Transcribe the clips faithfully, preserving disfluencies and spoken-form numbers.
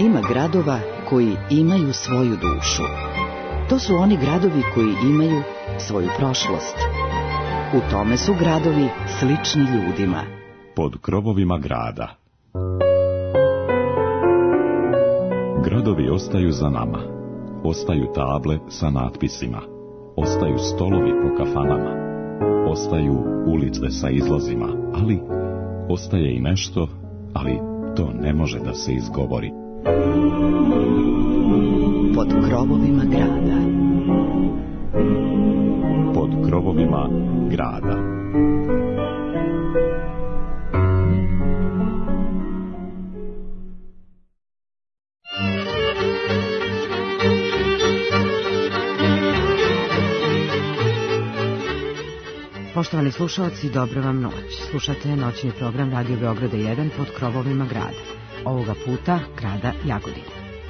Ima gradova koji imaju svoju dušu. To su oni gradovi koji imaju svoju prošlost. U tome su gradovi slični ljudima. Pod krovovima grada. Gradovi ostaju za nama. Ostaju table sa natpisima. Ostaju stolovi po kafanama. Ostaju ulice sa izlozima, ali ostaje i nešto, ali to ne može da se izgovori. Pod krovovima grada. Pod krovovima grada. Poštovani slušalci, dobro vam noć. Slušate noćni program Radio Beograda jedan pod krovovima grada. Ovoga puta grada Jagodine.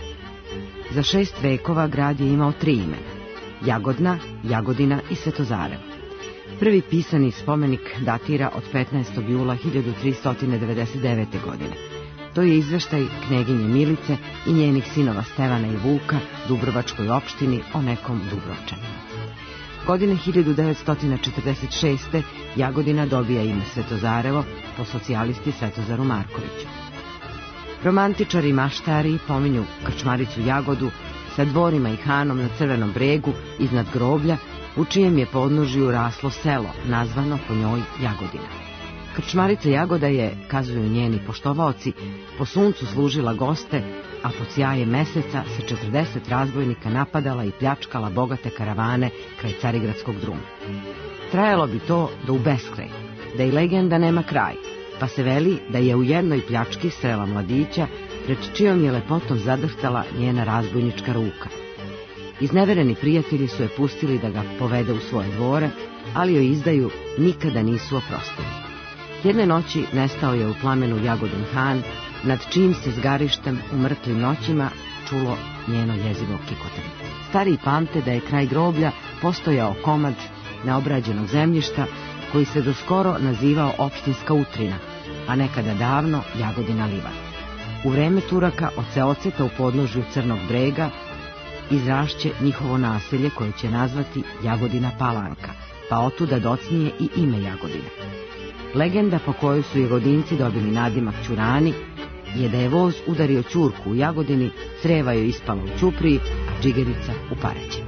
Za šest vekova grad je imao tri imena. Jagodna, Jagodina i Svetozarevo. Prvi pisani spomenik datira od petnaestog jula hiljadu tristo devedeset devete. godine. To je izveštaj kneginje Milice i njenih sinova Stevana i Vuka Dubrovačkoj opštini o nekom Dubrovčaninu. Godine hiljadu devetsto četrdeset šeste. Jagodina dobija ime Svetozarevo po socijalisti Svetozaru Markoviću. Romantičari i maštari pominju krčmaricu Jagodu sa dvorima i hanom na Crvenom bregu iznad groblja, u čijem je podnožju raslo selo, nazvano po njoj Jagodina. Krčmarica Jagoda je, kazuju njeni poštovaoci, po suncu služila goste, a pod sjajem meseca sa četrdeset razbojnika napadala i pljačkala bogate karavane kraj Carigradskog druma. Trajalo bi to do u beskraj, da i legenda nema kraj, pa se veli da je u jednoj pljački srela mladića, pred čijom je lepotom zadrhtala njena razbojnička ruka. Iznevereni prijatelji su je pustili da ga povede u svoje dvore, ali joj izdaju nikada nisu oprostili. Jedne noći nestao je u plamenu Jagodin Han, nad čijim se zgarištem u mrtvim noćima čulo njeno jezivo kikotanje. Stariji pamte da je kraj groblja postojao komad neobrađenog zemljišta koji se doskoro nazivao opštinska utrina, a nekada davno Jagodina livan. U vreme Turaka od Seoceta u podnožju Crnog brega izrašće njihovo naselje koje će nazvati Jagodina Palanka, pa otuda docnije i ime Jagodina. Legenda po kojoj su Jagodinci dobili nadimak Ćurani je da je voz udario ćurku u Jagodini, creva joj ispala u Ćupriji, a džigerica u Paraćinu.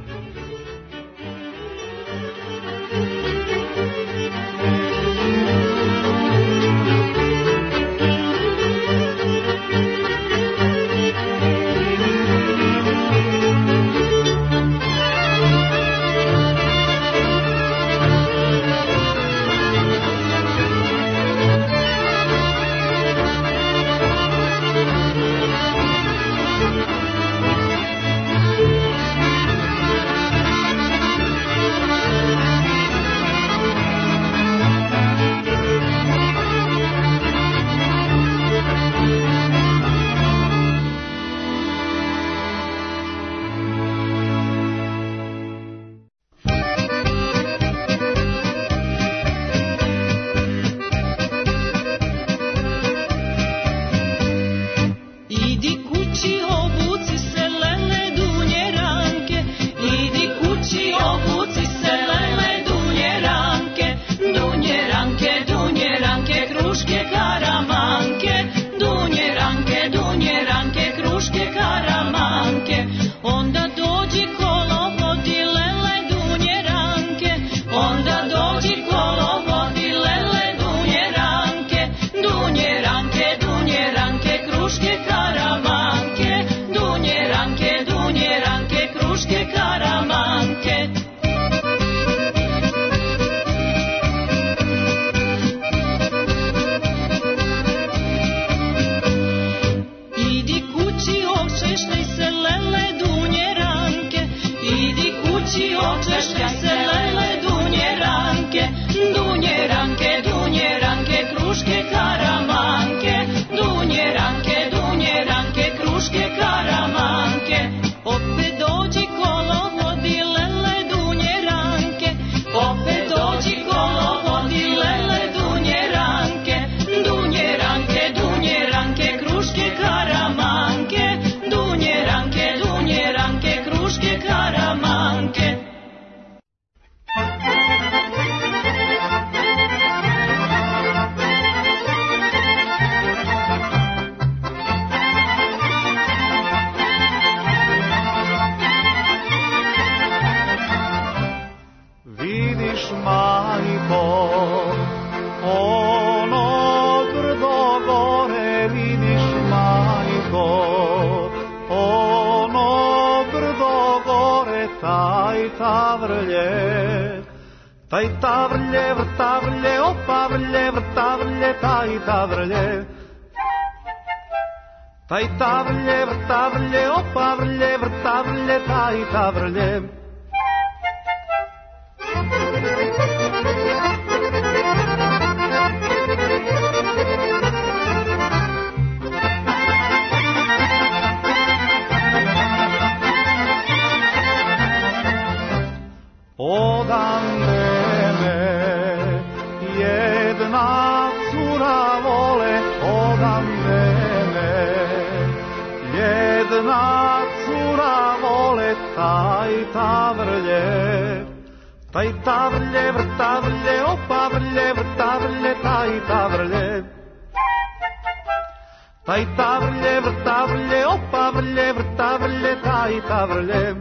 vrlje, taj ta vrlje, vrta vrlje, opa vrlje, vrta vrlje, taj ta vrlje. Taj ta vrlje, vrta vrlje, opa vrlje, vrta vrlje, taj ta vrlje. Oda mene jedna cura vole, oda mene jedna cura vole, taj ta vrlje, taj ta vrlje, vrta vrlje, opa vrlje, vrta vrlje, taj ta vrlje. Taj ta vrlje, vrta vrlje, opa vrlje, vrta vrlje, taj ta vrlje.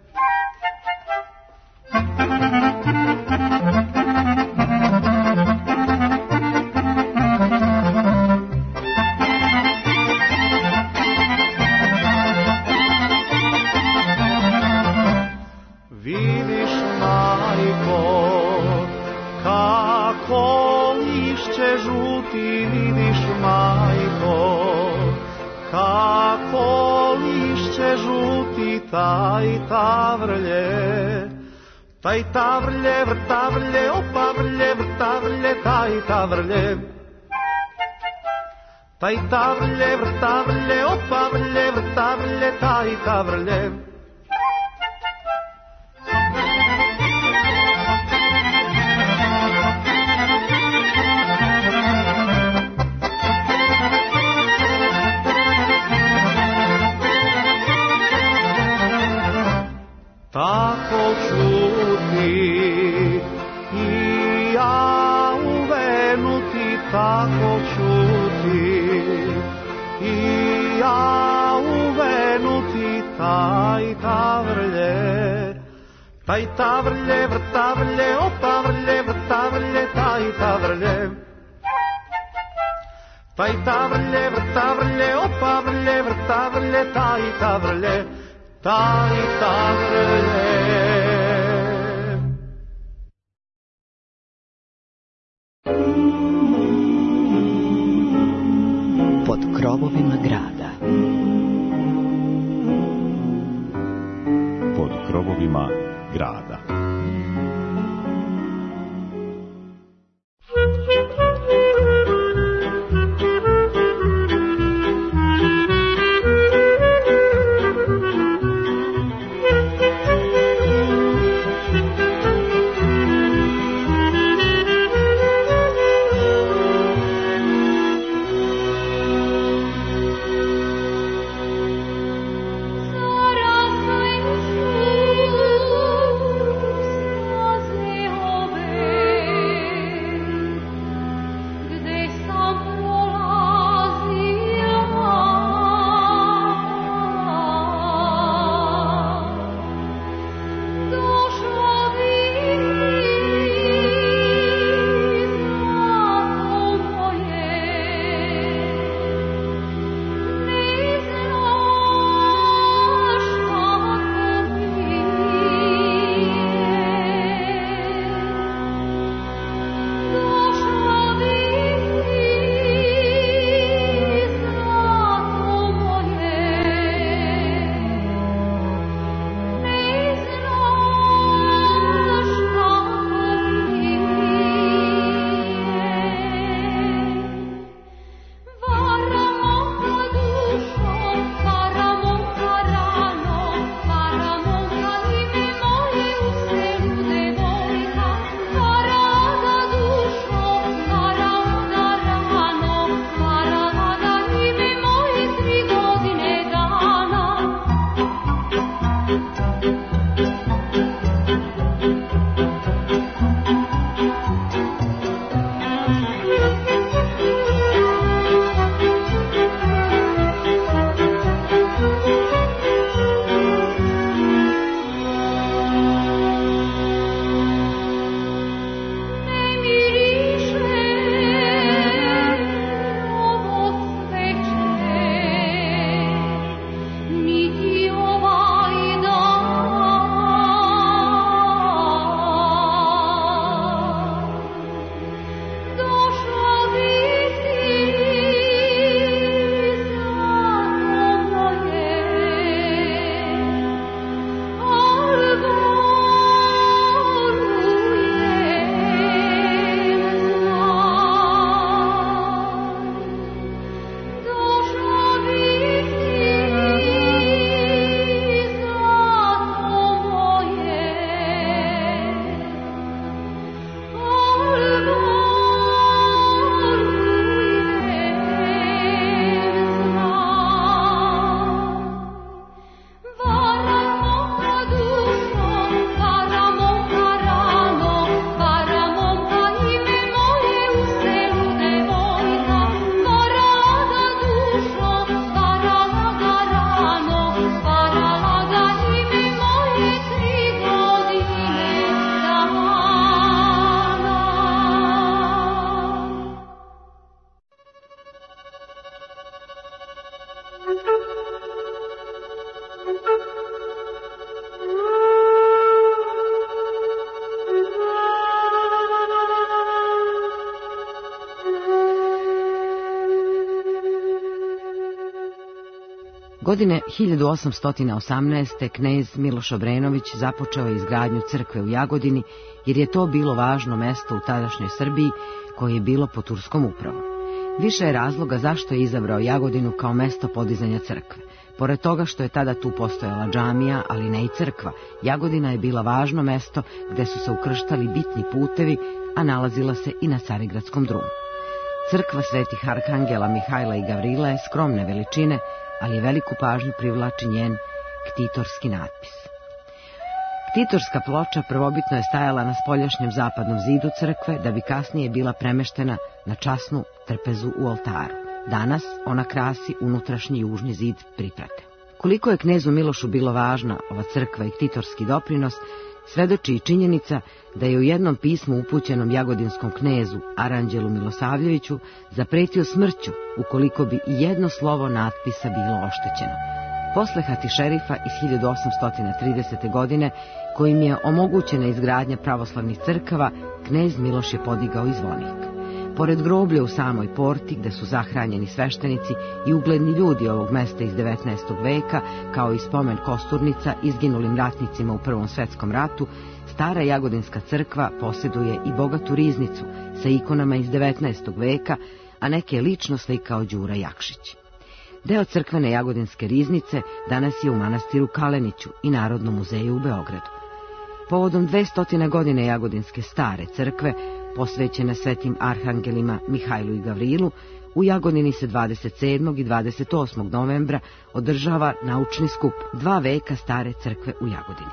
Vidiš, majko, kako lišće žuti, vidiš, majko, kako lišće žuti, taj ta vrlje. Taj ta vrlje, vrta vrlje, opa vrlje, vrta vrlje, taj ta vrlje. Taj ta vrlje, vrta vrlje, opa vrlje, vrta vrlje, taj ta vrlje. Tako čuti i ja uvenuti, tako čuti i ja uvenuti, taj ta vrlje. Taj ta vrlje, vrta vrlje, opa vrlje, vrta vrlje, taj ta vrlje. Taj ta vrlje, vrta vrlje, opa vrlje, vrta vrlje, taj ta vrlje. Taj ta vrlje. Pod krovovima grada. Pod krovovima grada. Godine hiljadu osamsto osamnaeste. knez Miloš Obrenović započeo je izgradnju crkve u Jagodini, jer je to bilo važno mesto u tadašnjoj Srbiji koje je bilo pod turskom upravom. Više je razloga zašto je izabrao Jagodinu kao mesto podizanja crkve. Pored toga što je tada tu postojala džamija, ali ne i crkva, Jagodina je bila važno mesto gde su se ukrštali bitni putevi, a nalazila se i na Carigradskom drumu. Crkva svetih arhangela Mihajla i Gavrila je skromne veličine, ali veliku pažnju privlači njen ktitorski natpis. Ktitorska ploča prvobitno je stajala na spoljašnjem zapadnom zidu crkve, da bi kasnije bila premeštena na časnu trpezu u oltaru. Danas ona krasi unutrašnji južni zid priprate. Koliko je knezu Milošu bilo važna ova crkva i ktitorski doprinos, svedoči i činjenica da je u jednom pismu upućenom jagodinskom knezu Aranđelu Milosavljeviću zapretio smrću ukoliko bi i jedno slovo natpisa bilo oštećeno. Posle hatišerifa iz hiljadu osamsto tridesete. godine, kojim je omogućena izgradnja pravoslavnih crkava, knez Miloš je podigao i zvonik. Pored groblja u samoj porti, gde su zahranjeni sveštenici i ugledni ljudi ovog mesta iz devetnaestog veka, kao i spomen kosturnica izginulim ratnicima u Prvom svetskom ratu, stara Jagodinska crkva posjeduje i bogatu riznicu sa ikonama iz devetnaestog veka, a neke je lično slikao Đura Jakšić. Deo crkvene Jagodinske riznice danas je u manastiru Kaleniću i Narodnom muzeju u Beogradu. Povodom dvestotine godine Jagodinske stare crkve, posvećene svetim arhangelima Mihajlu i Gavrilu, u Jagodini se dvadeset sedmog i dvadeset osmog novembra održava naučni skup Dva veka stare crkve u Jagodini.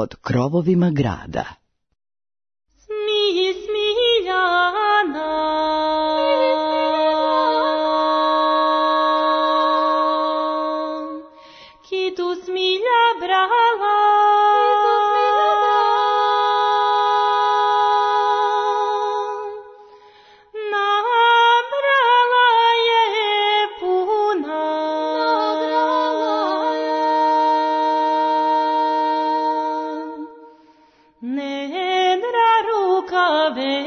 pod krovovima grada. Smilj, Smiljana, kitu Smilja brala, nabrala je puna, nedra rukave,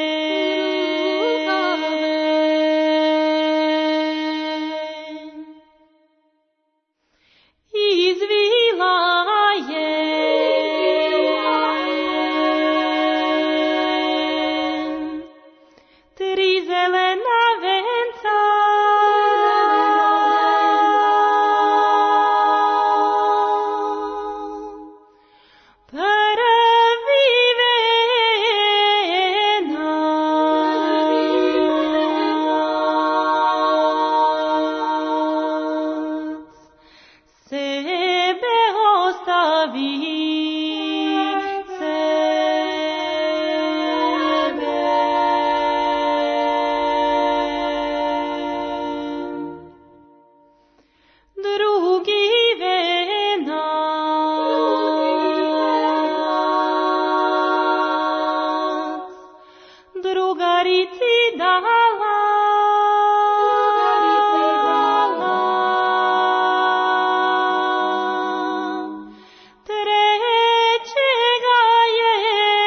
izvila je tri zelena venca, prvi venac sebe ostavi, sebe. Drugi venac drugarici dala, trećega je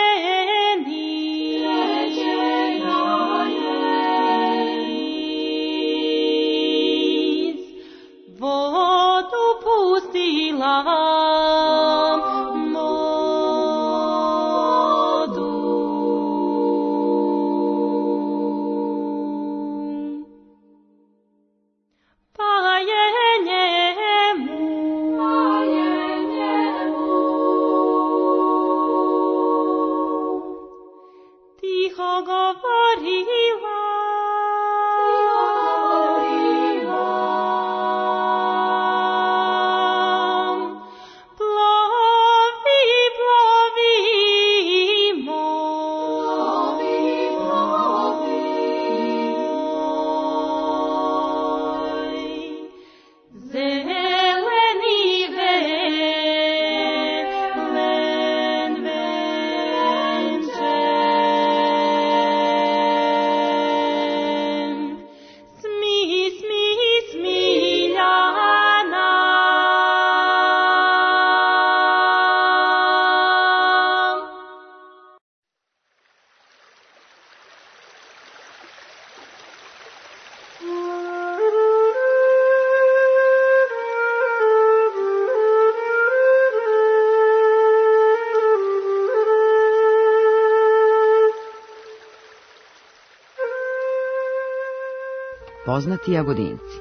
niz vodu pustila, modu. Pa je njemu tiho govorila, plovi, plovi moj, zeleni velen venčen, smi, smi, Smiljana. Poznati Jagodinci.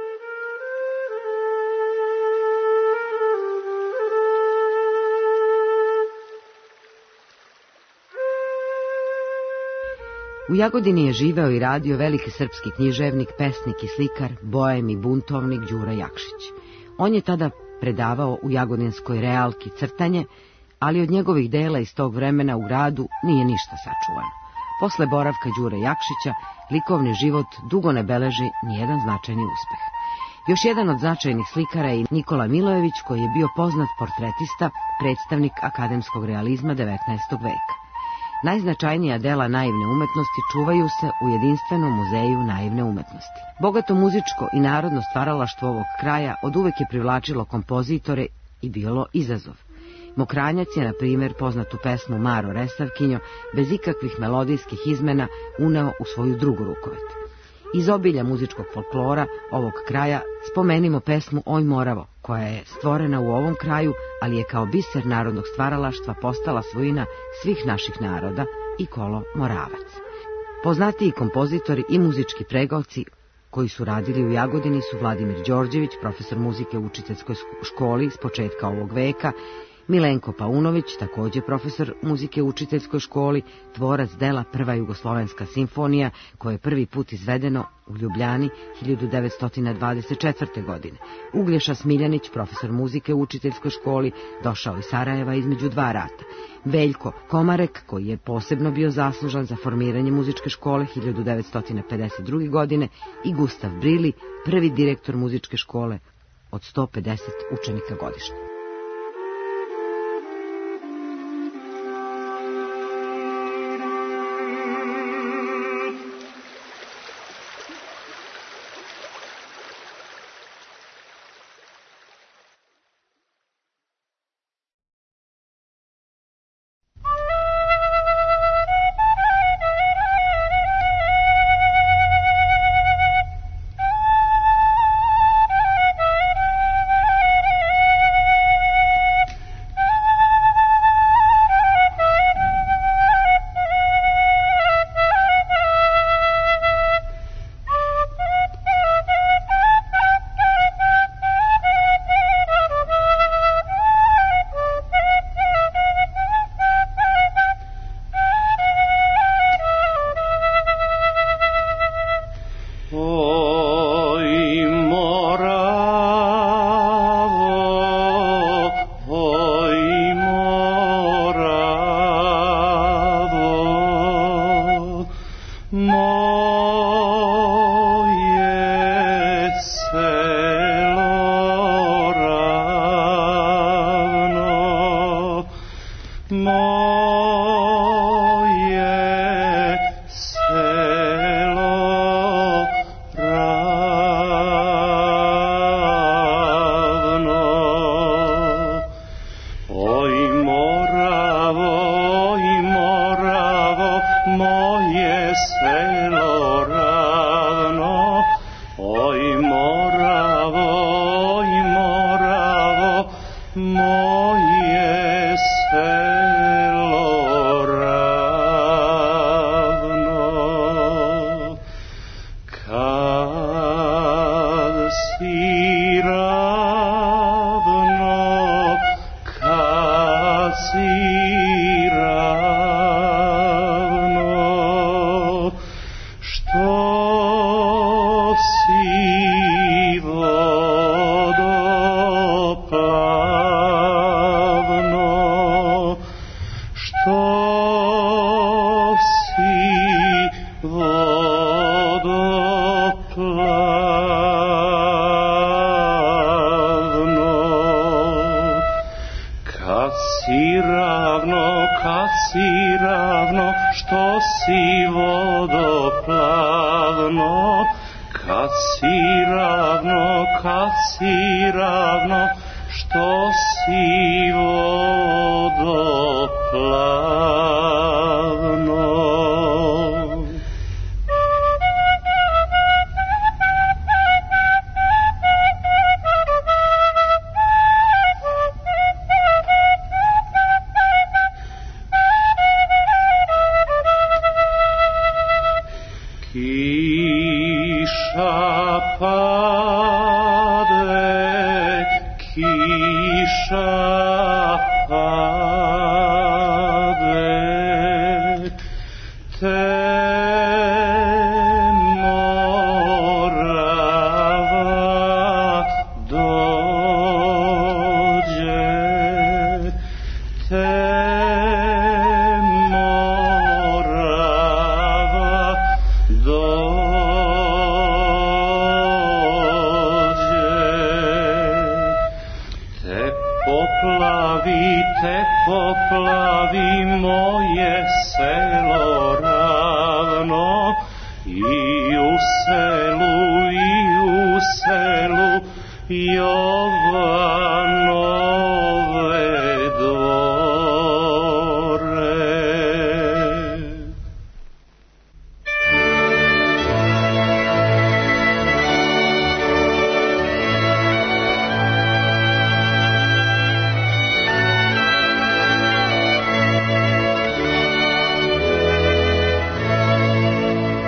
U Jagodini je živeo i radio veliki srpski književnik, pesnik i slikar, bojem i buntovnik Đura Jakšić. On je tada predavao u Jagodinskoj realki crtanje, ali od njegovih dela iz tog vremena u gradu nije ništa sačuvano. Posle boravka Đure Jakšića, likovni život dugo ne beleži nijedan značajni uspeh. Još jedan od značajnih slikara je Nikola Milojević, koji je bio poznat portretista, predstavnik akademskog realizma devetnaestog veka. Najznačajnija dela naivne umetnosti čuvaju se u jedinstvenom muzeju naivne umetnosti. Bogato muzičko i narodno stvaralaštvo ovog kraja oduvek je privlačilo kompozitore i bilo izazov. Mokranjac je, na primjer, poznatu pesmu Maro Resavkinjo, bez ikakvih melodijskih izmena uneo u svoju drugu rukovet. Iz obilja muzičkog folklora ovog kraja spomenimo pesmu Oj Moravo, koja je stvorena u ovom kraju, ali je kao biser narodnog stvaralaštva postala svojina svih naših naroda i kolo Moravac. Poznatiji kompozitori i muzički pregovci koji su radili u Jagodini su Vladimir Đorđević, profesor muzike u učiteljskoj školi s početka ovog veka, Milenko Paunović, također profesor muzike u učiteljskoj školi, tvorac dela Prva jugoslovenska simfonija, koje je prvi put izvedeno u Ljubljani hiljadu devetsto dvadeset četvrte. godine. Uglješa Smiljanić, profesor muzike u učiteljskoj školi, došao iz Sarajeva između dva rata. Veljko Komarek, koji je posebno bio zaslužan za formiranje muzičke škole hiljadu devetsto pedeset druge. godine, i Gustav Brili, prvi direktor muzičke škole od sto pedeset učenika godišnje.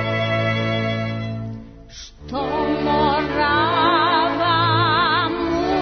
Što Morava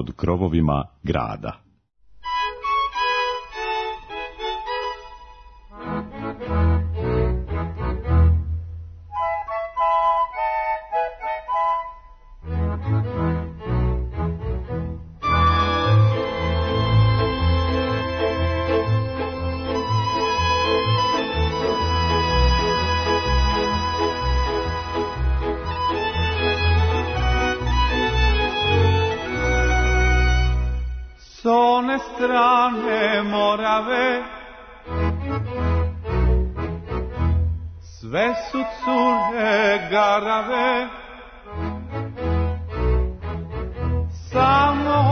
pod krovovima grada. S one strane Morave sve su cure garave, samo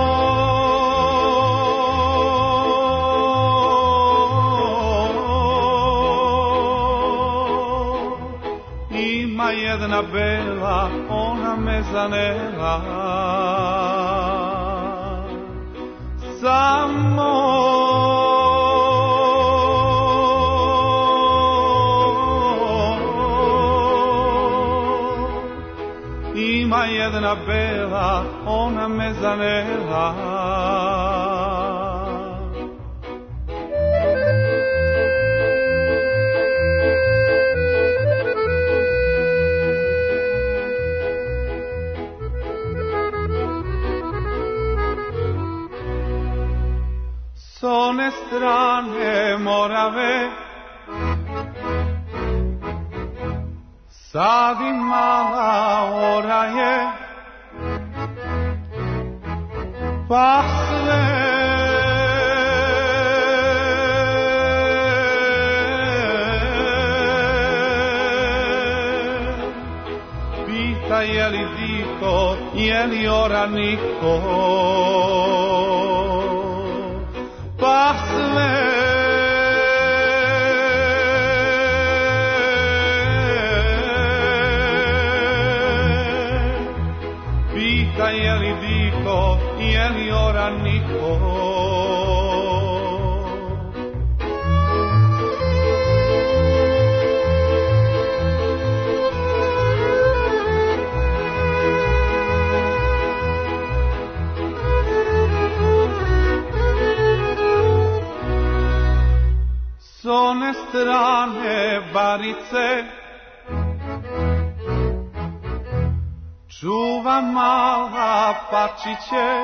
ima jedna bela, ona me zanela. Samo ima jedna bela, ona me zanela. S one strane Morave sad i mala oraje, pa sve pita je li diko, je li ora niko, pa sve pita je li diko, je li ora niko. S one strane Barice čuva mala pačiće,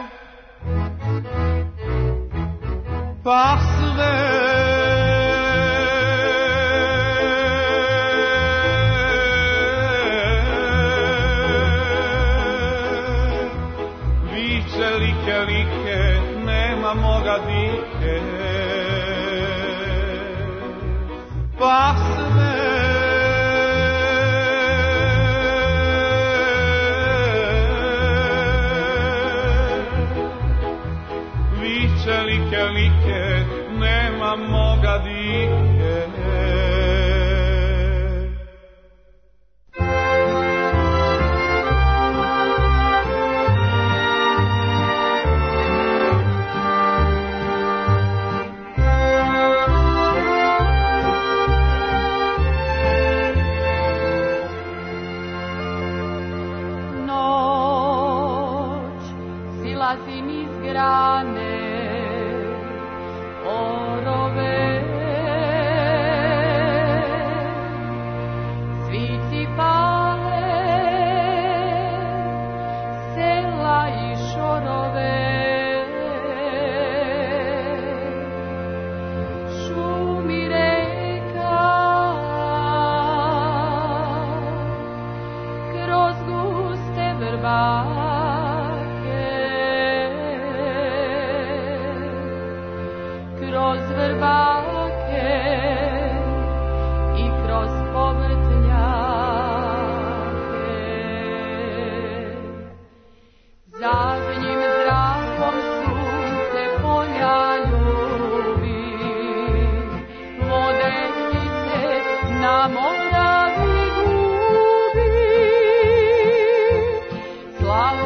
pa sve viče like like, nema moga dike, pa sve viče like like, nema moga dike. Silazim iz grane orove, svici pale sela i šorove, šumi reka kroz guste vrbake, kroz vrbake i kroz povrtnjake. Zadnjim zrakom sunce polja ljubi, vodenice na Moravi gubi. Slava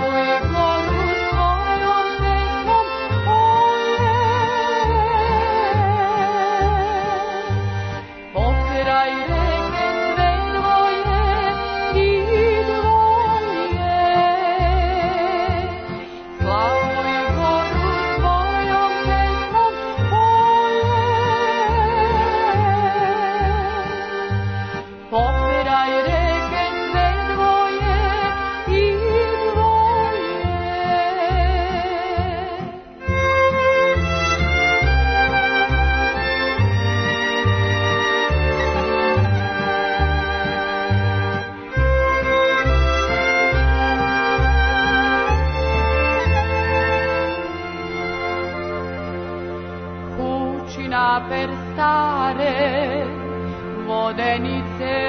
stare vodenice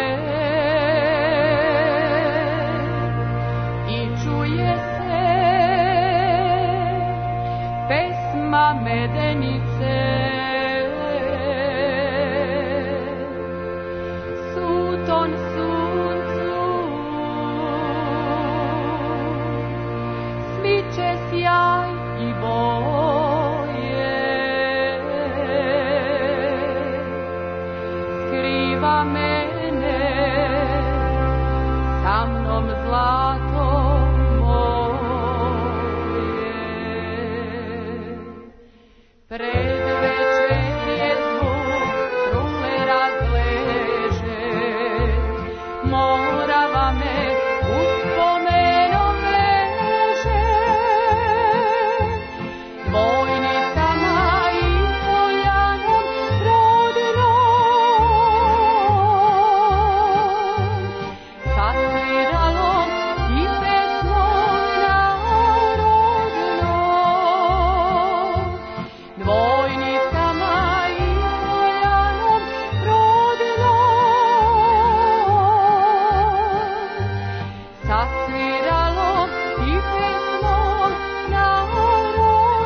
i čuje se pesma medenice. Suton suncu smiče sjaj i boje, skriva mene sa mnom zlato moje. Predvečer je zvuk trule razleže, morava me uspomenom veže. Vojnicama i Poljanom rodinom, sasviralom i pesmom narodnom. Vojnicama i Poljanom rodinom, sasviralom i pesmom narodnom.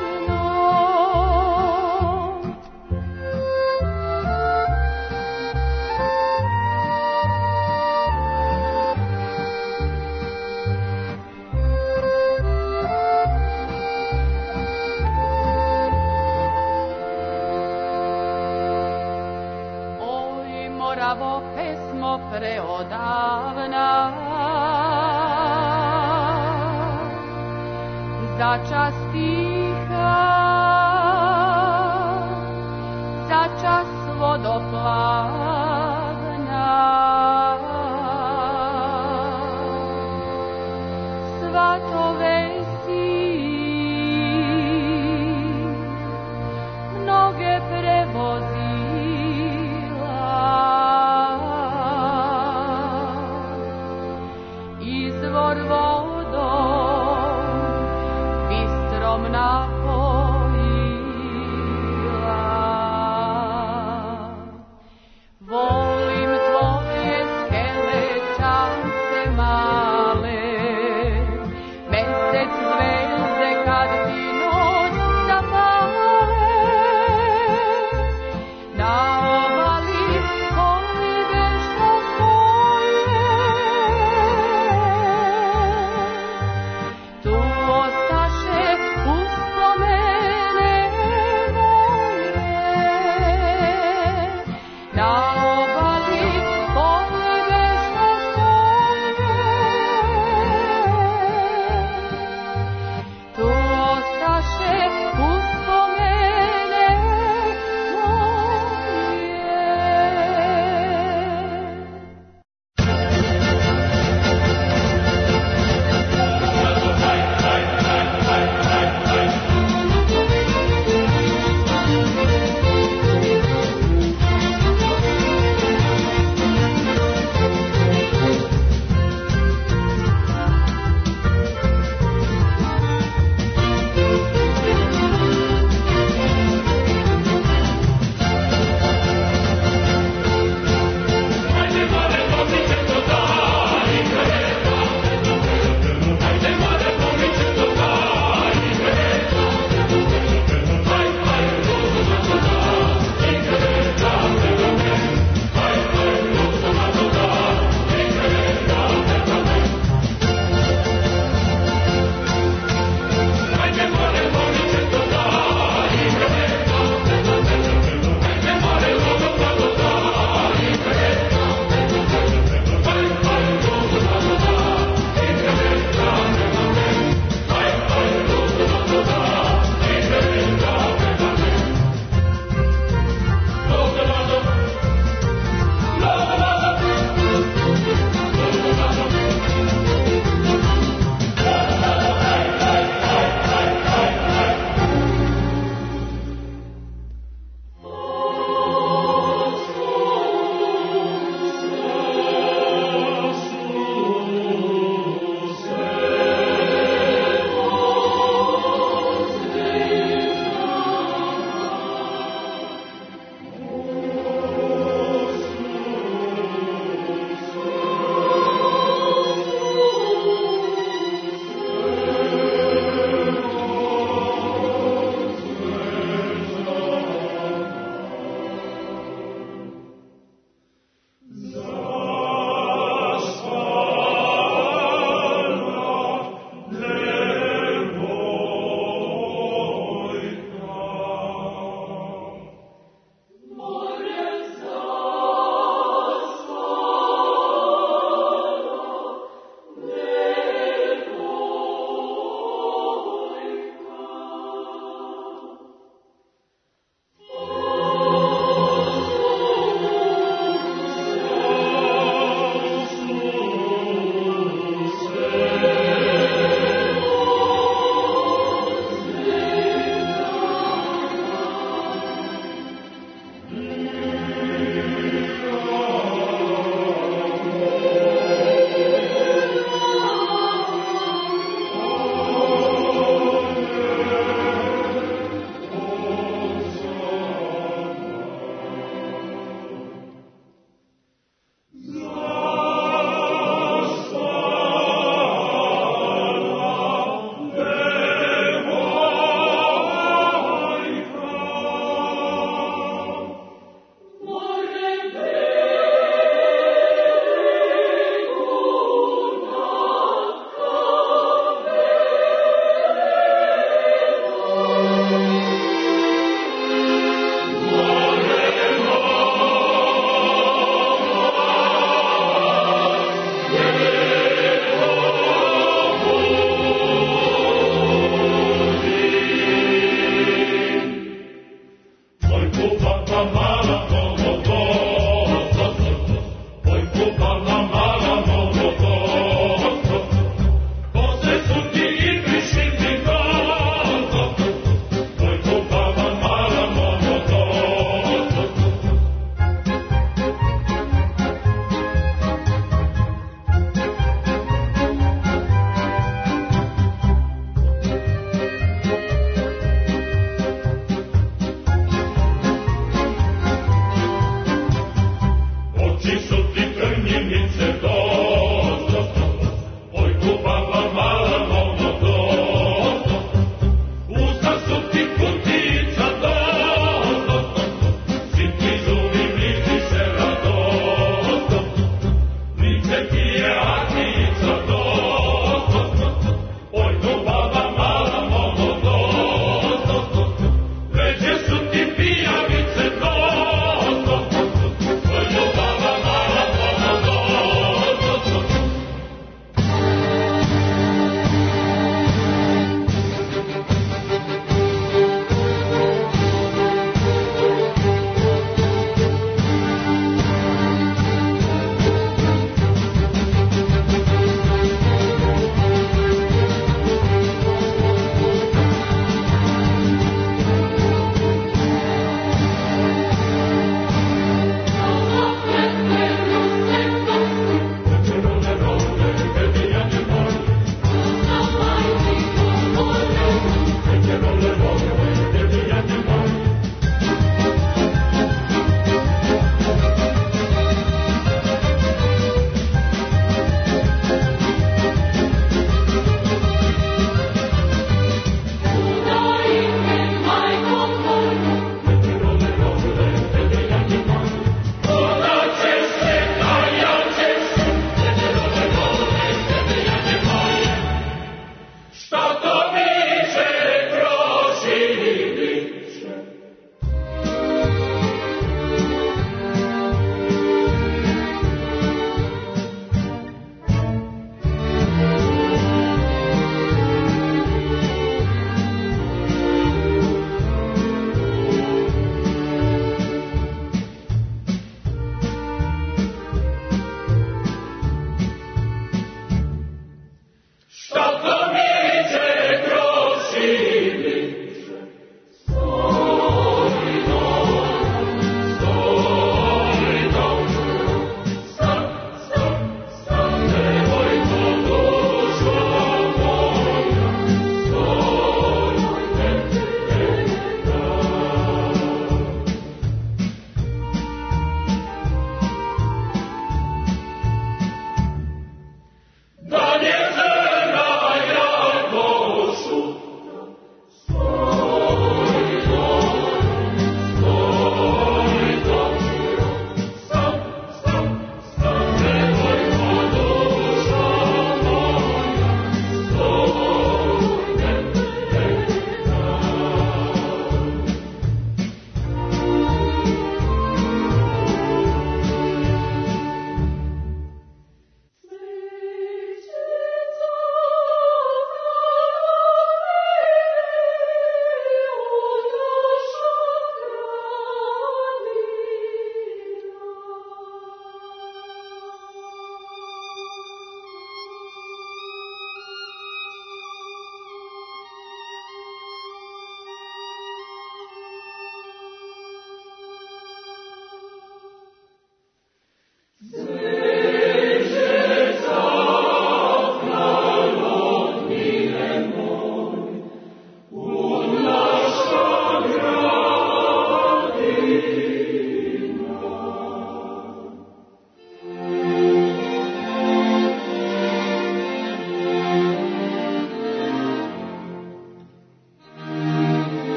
Oj, Moravo, pesmo preodavna, začas tiha, začas vodoplavna. Svatove si mnoge prevozila, izvor vodom bistrom napojila. Volim tvoje skele čance male, mesec zvezde kad ti noć zapale. Na obali kolibe što stoje,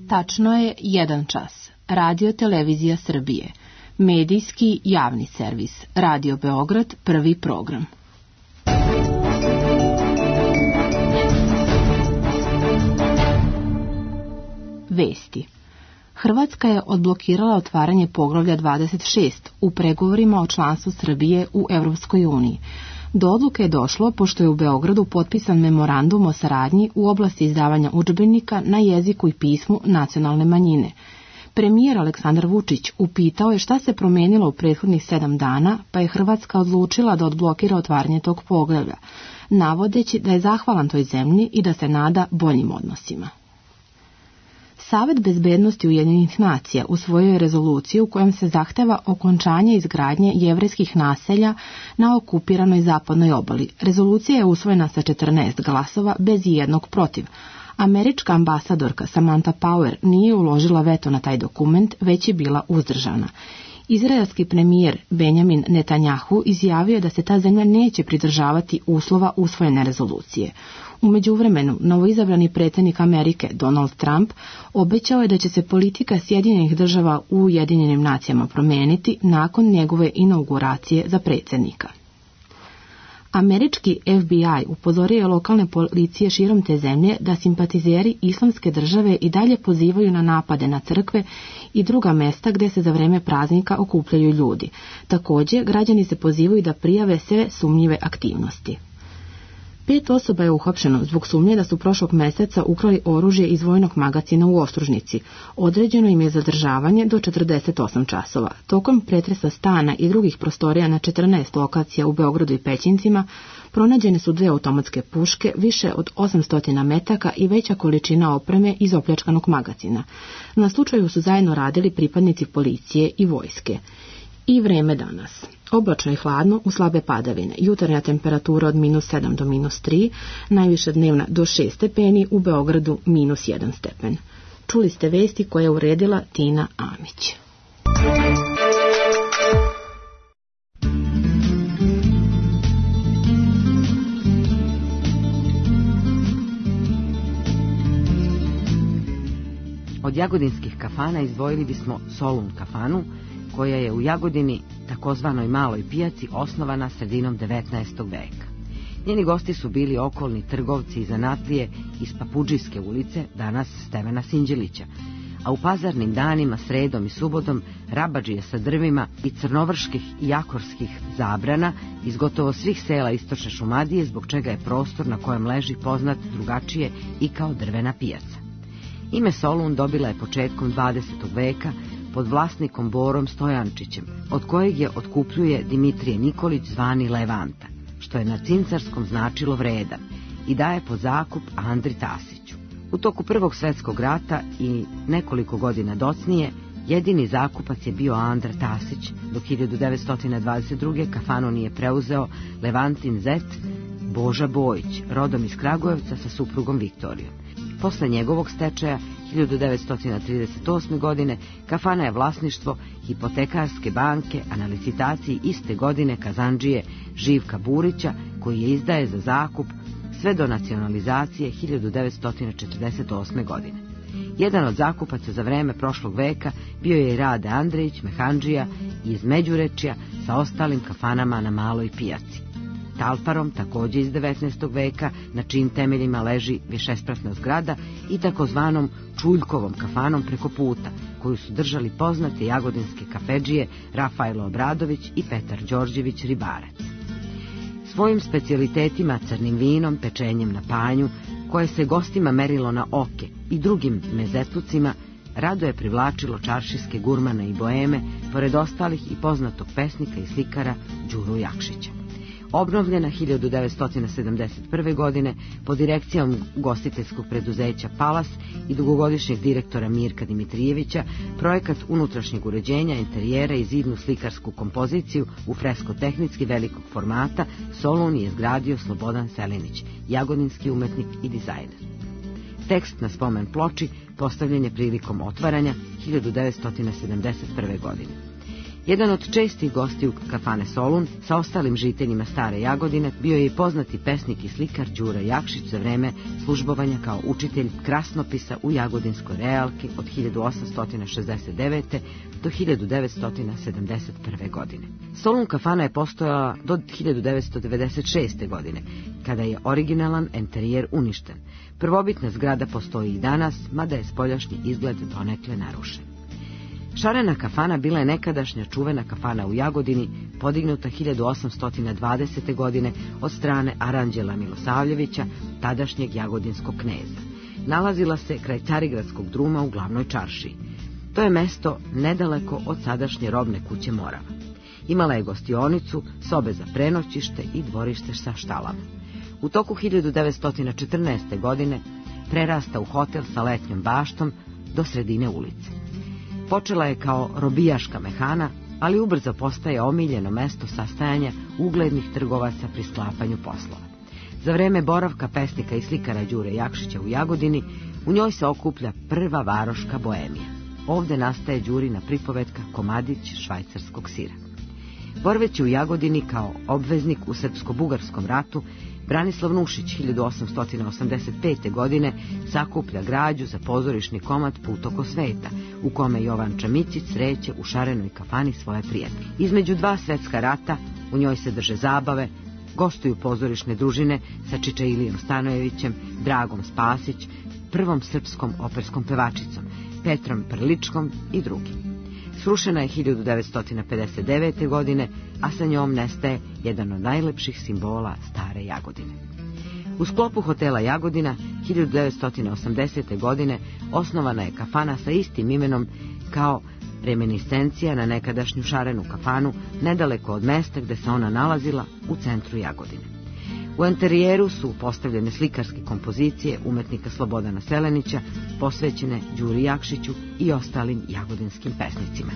Tačno je jedan čas. Radio Televizija Srbije. Medijski javni servis. Radio Beograd, prvi program. Vesti. Hrvatska je odblokirala otvaranje poglavlja dvadeset šest u pregovorima o članstvu Srbije u Europskoj uniji. Do odluke je došlo pošto je u Beogradu potpisan memorandum o saradnji u oblasti izdavanja udžbenika na jeziku i pismu nacionalne manjine. Premijer Aleksandar Vučić upitao je šta se promenilo u prethodnih sedam dana, pa je Hrvatska odlučila da odblokira otvaranje tog poglavlja, navodeći da je zahvalan toj zemlji i da se nada boljim odnosima. Savet bezbednosti Ujedinjenih nacija usvojio je rezoluciju kojom se zahteva okončanje izgradnje jevrejskih naselja na okupiranoj zapadnoj obali. Rezolucija je usvojena sa četrnaest glasova bez ijednog protiv. Američka ambasadorka Samantha Power nije uložila veto na taj dokument, već je bila uzdržana. Izraelski premijer Benjamin Netanjahu izjavio je da se ta zemlja neće pridržavati uslova usvojene rezolucije. U međuvremenu, novoizabrani predsjednik Amerike Donald Trump obećao je da će se politika Sjedinjenih država u Ujedinjenim nacijama promijeniti nakon njegove inauguracije za predsjednika. Američki F B I upozorio je lokalne policije širom te zemlje da simpatizeri Islamske države i dalje pozivaju na napade na crkve i druga mesta gdje se za vrijeme praznika okupljaju ljudi. Također, građani se pozivaju da prijave sve sumnjive aktivnosti. Pet osoba je uhapšeno zbog sumnje da su prošlog mjeseca ukrali oružje iz vojnog magacina u Ostružnici. Određeno im je zadržavanje do četrdeset osam časova. Tokom pretresa stana i drugih prostorija na četrnaest lokacija u Beogradu i Pećincima pronađene su dve automatske puške, više od osamsto metaka i veća količina opreme iz opljačkanog magacina. Na slučaju su zajedno radili pripadnici policije i vojske. I vreme danas. Oblačno i hladno u slabe padavine. Jutarnja temperatura od minus sedam do minus tri, najviša dnevna do šest stepeni, u Beogradu minus jedan stepen. Čuli ste vesti koje je uredila Tina Amić. Od jagodinskih kafana izdvojili bismo Solun kafanu, koja je u Jagodini, takozvanoj maloj pijaci, osnovana sredinom devetnaestog veka. Njeni gosti su bili okolni trgovci i zanatlije iz Papudžijske ulice, danas Stevana Sinđelića, a u pazarnim danima, sredom i subotom, rabadžije sa drvima i crnovrških i jakorskih zabrana iz gotovo svih sela istočne Šumadije, zbog čega je prostor na kojem leži poznat drugačije i kao drvena pijaca. Ime Solun dobila je početkom dvadesetog veka pod vlasnikom Borom Stojančićem, od kojeg je otkupljuje Dimitrije Nikolić zvani Levanta, što je na cincarskom značilo vredan, i daje pod zakup Andri Tasiću. U toku Prvog svjetskog rata i nekoliko godina docnije jedini zakupac je bio Andra Tasić, dok hiljadu devetsto dvadeset druge kafanu nije preuzeo Levantin zet Boža Bojić, rodom iz Kragujevca sa suprugom Viktorijom. Posle njegovog stečaja hiljadu devetsto trideset osme. godine kafana je vlasništvo Hipotekarske banke, a na licitaciji iste godine kazandžije Živka Burića, koji je izdaje za zakup sve do nacionalizacije hiljadu devetsto četrdeset osme. godine. Jedan od zakupaca za vreme prošlog veka bio je i Rade Andrejić, mehandžija iz Međurečja, sa ostalim kafanama na maloj pijaci. Talparom, također iz devetnaestog veka, na čijim temeljima leži višespratna zgrada, i takozvanom Čuljkovom kafanom preko puta, koju su držali poznate jagodinske kafedžije Rafailo Obradović i Petar Đorđević Ribarac. Svojim specijalitetima, crnim vinom, pečenjem na panju, koje se gostima merilo na oke, i drugim mezetlucima, rado je privlačilo čaršijske gurmane i boeme, pored ostalih i poznatog pesnika i slikara Đuru Jakšića. Obnovljena hiljadu devetsto sedamdeset prve. godine pod direkcijom ugostiteljskog preduzeća Palas i dugogodišnjeg direktora Mirka Dimitrijevića, projekat unutrašnjeg uređenja, interijera i zidnu slikarsku kompoziciju u fresko-tehnički velikog formata Solun je izgradio Slobodan Selinić, jagodinski umetnik i dizajner. Tekst na spomen ploči postavljen je prilikom otvaranja hiljadu devetsto sedamdeset prve. godine. Jedan od čestih gostiju kafane Solun sa ostalim žiteljima Stare Jagodine bio je i poznati pesnik i slikar Đura Jakšić za vreme službovanja kao učitelj krasnopisa u Jagodinskoj realki od hiljadu osamsto šezdeset devete. do hiljadu devetsto sedamdeset prve. godine. Solun kafana je postojala do hiljadu devetsto devedeset šeste. godine, kada je originalan enterijer uništen. Prvobitna zgrada postoji i danas, mada je spoljašnji izgled donekle narušen. Šarena kafana bila je nekadašnja čuvena kafana u Jagodini, podignuta hiljadu osamsto dvadesete. godine od strane Aranđela Milosavljevića, tadašnjeg jagodinskog kneza. Nalazila se kraj Carigradskog druma u glavnoj čaršiji. To je mesto nedaleko od sadašnje robne kuće Morava. Imala je gostionicu, sobe za prenoćište i dvorište sa štalama. U toku hiljadu devetsto četrnaeste. godine prerasta u hotel sa letnjom baštom do sredine ulice. Počela je kao robijaška mehana, ali ubrzo postaje omiljeno mesto sastajanja uglednih trgovaca pri sklapanju poslova. Za vreme boravka pesnika i slikara Đure Jakšića u Jagodini, u njoj se okuplja prva varoška boemija. Ovde nastaje Đurina pripovetka Komadić švajcarskog sira. Boraveći u Jagodini kao obveznik u Srpsko-bugarskom ratu, Branislav Nušić hiljadu osamsto osamdeset pete. godine sakuplja građu za pozorišni komad Put oko sveta, u kome Jovan Čamićić sreće u šarenoj kafani svoje prijatelje. Između dva svetska rata u njoj se drže zabave, gostuju pozorišne družine sa Čičailijom Stanojevićem, Dragom Spasić, prvom srpskom operskom pevačicom, Petrom Prličkom i drugim. Srušena je hiljadu devetsto pedeset devete. godine, a sa njom nestaje jedan od najlepših simbola Stare Jagodine. U sklopu hotela Jagodina hiljadu devetsto osamdesete. godine osnovana je kafana sa istim imenom kao reminiscencija na nekadašnju šarenu kafanu nedaleko od mesta gde se ona nalazila u centru Jagodine. U enterijeru su postavljene slikarske kompozicije umetnika Slobodana Selenića, posvećene Đuri Jakšiću i ostalim jagodinskim pesnicima.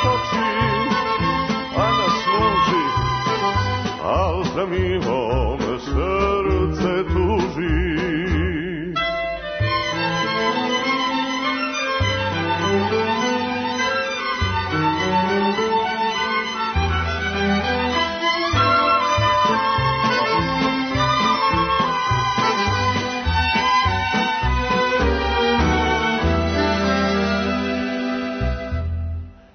Za milom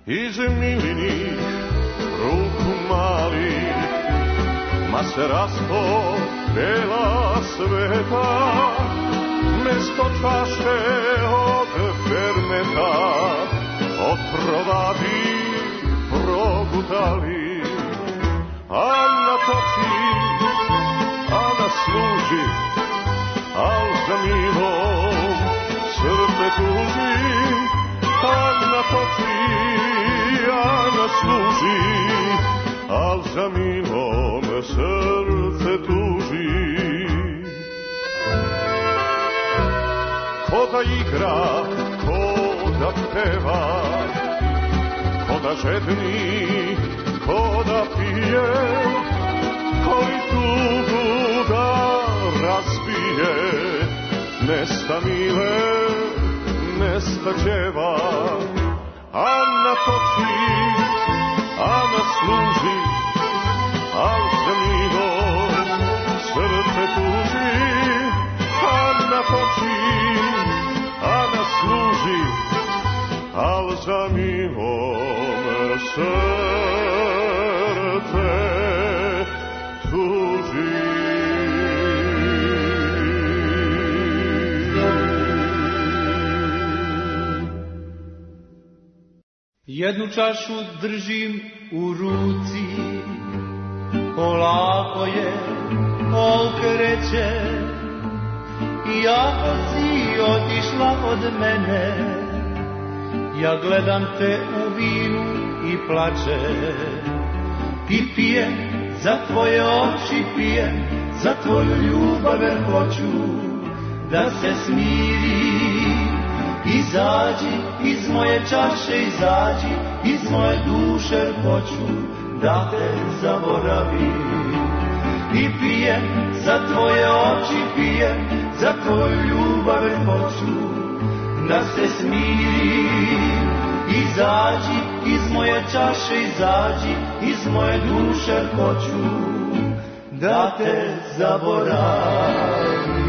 iz milinih ruku malih, ma se rasto bela sveta, mesto čaše od fermeta, od provadi progutali. Ana toči, Ana služi, al za milom srce tuži. Ana toči, Ana služi, al za milom srce tuži. Ko da igra, ko da peva, ko da žedni, ko da pije, koji tugu da razbije, nesta mile, nesta ćeva. Ana toči, Ana služi, al za milom srce tuži. Ana toči, Ana služi, al za milom srce tuži. Jednu čašu držim u ruci, polako je okreće, i ako si otišla od mene, ja gledam te u vinu i plačem, i pijem za tvoje oči, pijem za tvoju ljubav, jer hoću da se smirim. Izađi iz moje čaše, izađi iz moje duše, jer hoću da te zaboravim. I pijem za tvoje oči, pijem za tvoju ljubav, jer hoću da se smirim. Izađi iz moje čaše, izađi iz moje duše, jer hoću da te zaboravim.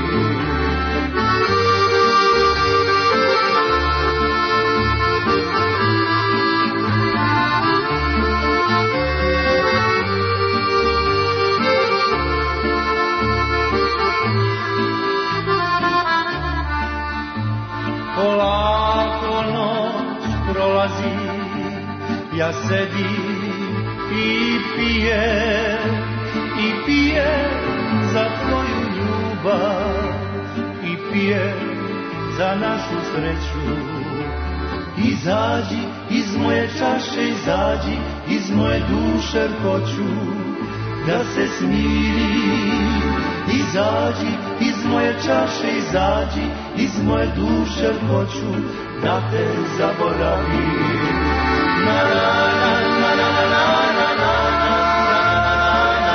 Polako noć prolazi, ja sedim i pijem, i pijem za tvoju ljubav, i pijem za našu sreću. Izađi iz moje čaše, izađi iz moje duše, jer hoću da se smirim. Izađi iz moje čaše, izađi iz moje duše, jer hoću da te zaboravim. Na na na na na na na na na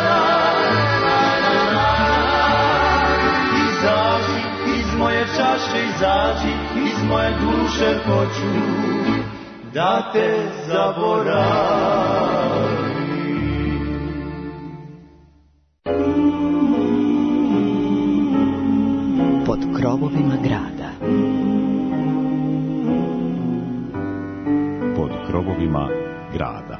na na. Izađi iz moje čaše, izađi iz moje duše, jer hoću da te zaboravim. Pod krovovima grada. Pod krovovima grada.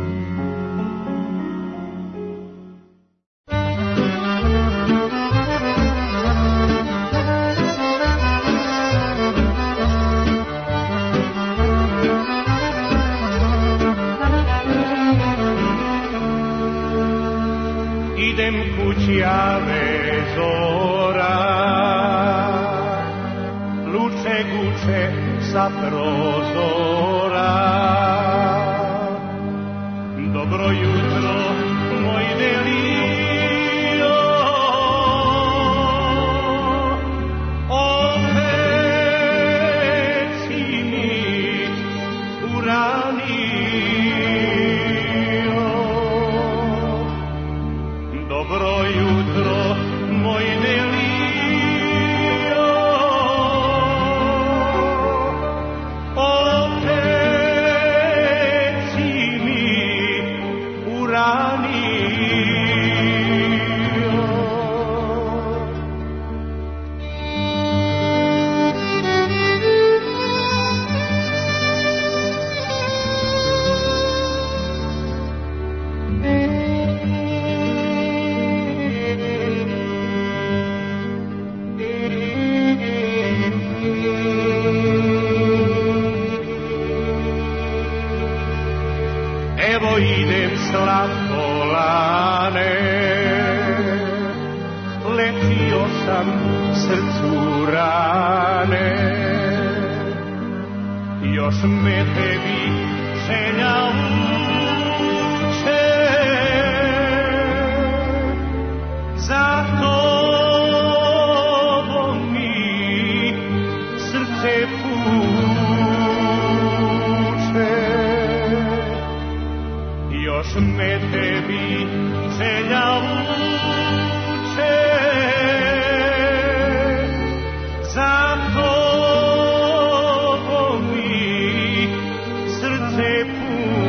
Idem kući, ave zora, luče guče sa prozora. Dobro jutro, moj Delio, opet si mi uranio. Dobro jutro, moj Delio, opet evo idem slatkolane, letio sam srcu rane, još me tebi želja uče, za tobom mi srce puče, još me tebi želja uče, za tobom mi srce puče.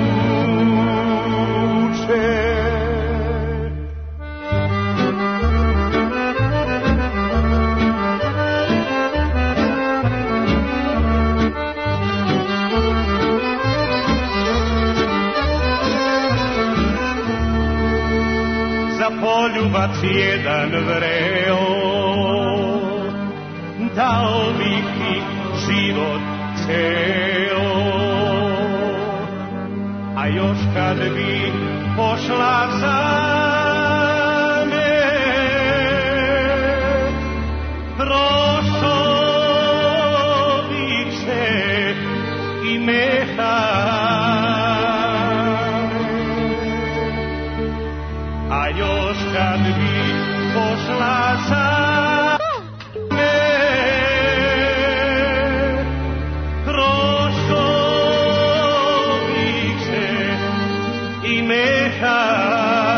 Poljubac jedan vreo, dao bih ti život ceo, a još kad bi pošla za me, prošao bih se i meha. A još kad bi pošla za me, prošao bih se i mehane.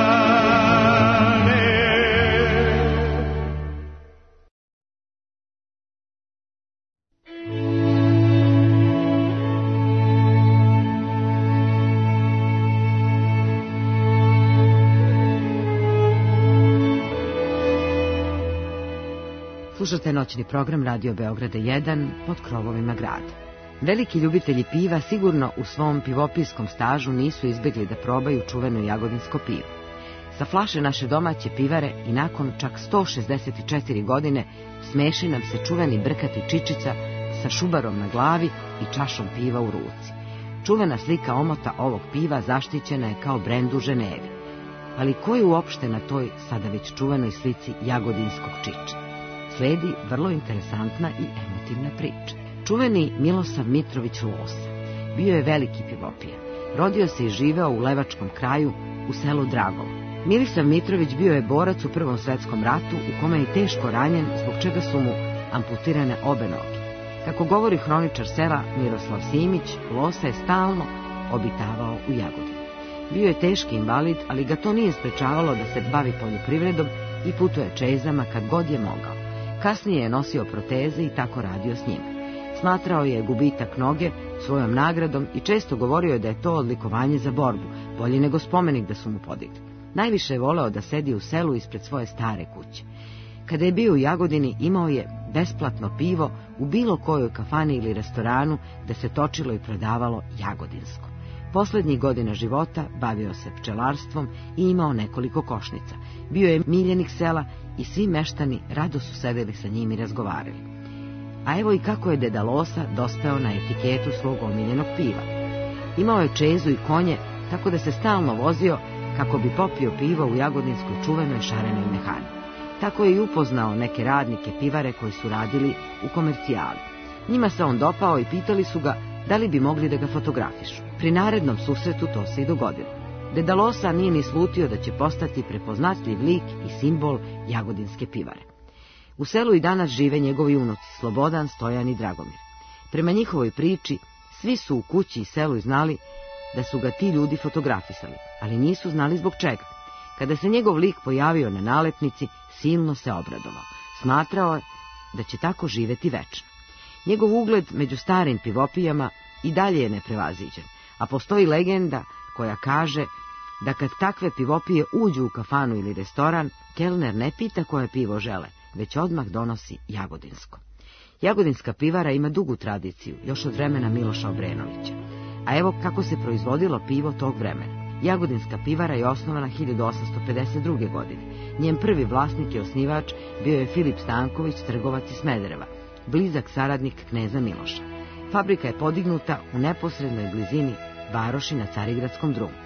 Slušate noćni program Radio Beograda jedan pod krovovima grada. Veliki ljubitelji piva sigurno u svom pivopijskom stažu nisu izbjegli da probaju čuveno jagodinsko pivo. Sa flaše naše domaće pivare i nakon čak sto šezdeset četiri godine smeši nam se čuveni brkati čičica sa šubarom na glavi i čašom piva u ruci. Čuvena slika omota ovog piva zaštićena je kao brend u Ženevi. Ali ko je uopšte na toj sada već čuvenoj slici jagodinskog čiča? Sledi vrlo interesantna i emotivna priča. Čuveni Milosav Mitrović Losa bio je veliki pivopija. Rodio se i živeo u levačkom kraju u selu Dragovo. Milisav Mitrović bio je borac u Prvom svetskom ratu u kome je teško ranjen, zbog čega su mu amputirane obe noge. Kako govori hroničar sela Miroslav Simić, Losa je stalno obitavao u Jagodini. Bio je teški invalid, ali ga to nije sprečavalo da se bavi poljoprivredom i putuje čezama kad god je mogao. Kasnije je nosio proteze i tako radio s njima. Smatrao je gubitak noge svojom nagradom i često govorio je da je to odlikovanje za borbu, bolje nego spomenik da su mu podigli. Najviše je voleo da sedi u selu ispred svoje stare kuće. Kada je bio u Jagodini, imao je besplatno pivo u bilo kojoj kafani ili restoranu da se točilo i prodavalo jagodinsko. Posljednjih godina života bavio se pčelarstvom i imao nekoliko košnica. Bio je miljenik sela i svi meštani rado su sedeli sa njim i razgovarali. A evo i kako je deda Losa dospeo na etiketu svog omiljenog piva. Imao je čezu i konje, tako da se stalno vozio kako bi popio pivo u jagodinskoj čuvenoj šarenoj mehani. Tako je i upoznao neke radnike pivare koji su radili u komercijali. Njima se on dopao i pitali su ga da li bi mogli da ga fotografišu. Pri narednom susretu to se i dogodilo. Deda Losa nije ni slutio da će postati prepoznatljiv lik i simbol jagodinske pivare. U selu i danas žive njegovi unuci Slobodan, Stojan i Dragomir. Prema njihovoj priči, svi su u kući i selu znali da su ga ti ljudi fotografisali, ali nisu znali zbog čega. Kada se njegov lik pojavio na nalepnici, silno se obradovao. Smatrao je da će tako živeti večno. Njegov ugled među starim pivopijama i dalje je neprevaziđen, a postoji legenda koja kaže da kad takve pivopije uđu u kafanu ili restoran, kelner ne pita koje pivo žele, već odmah donosi jagodinsko. Jagodinska pivara ima dugu tradiciju, još od vremena Miloša Obrenovića. A evo kako se proizvodilo pivo tog vremena. Jagodinska pivara je osnovana hiljadu osamsto pedeset druge. godine. Njen prvi vlasnik i osnivač bio je Filip Stanković, trgovac iz Smedereva, blizak saradnik kneza Miloša. Fabrika je podignuta u neposrednoj blizini varoši na Carigradskom drumu.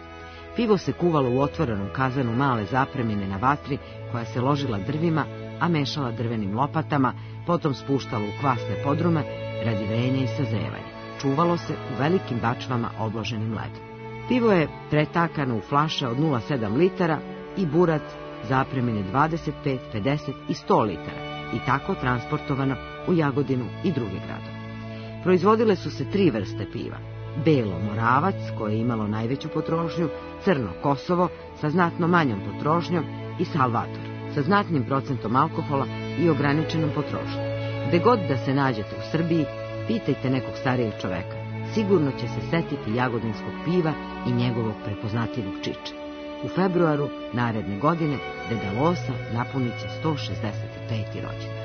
Pivo se kuvalo u otvorenom kazanu male zapremine na vatri koja se ložila drvima, a mešala drvenim lopatama, potom spuštalo u kvasne podrume radi vrenja i sazevanja. Čuvalo se u velikim bačvama obloženim ledom. Pivo je pretakano u flaše od nula zarez sedam litara i burat zapremine dvadeset pet, pedeset i sto litara i tako transportovano u Jagodinu i druge gradove. Proizvodile su se tri vrste piva. Belo Moravac, koje je imalo najveću potrošnju, Crno Kosovo sa znatno manjom potrošnjom i Salvator sa znatnim procentom alkohola i ograničenom potrošnjom. Gde god da se nađete u Srbiji, pitajte nekog starijeg čoveka. Sigurno će se setiti jagodinskog piva i njegovog prepoznatljivog čiča. U februaru naredne godine deda Losa napunit će sto šezdeset peti rođendan.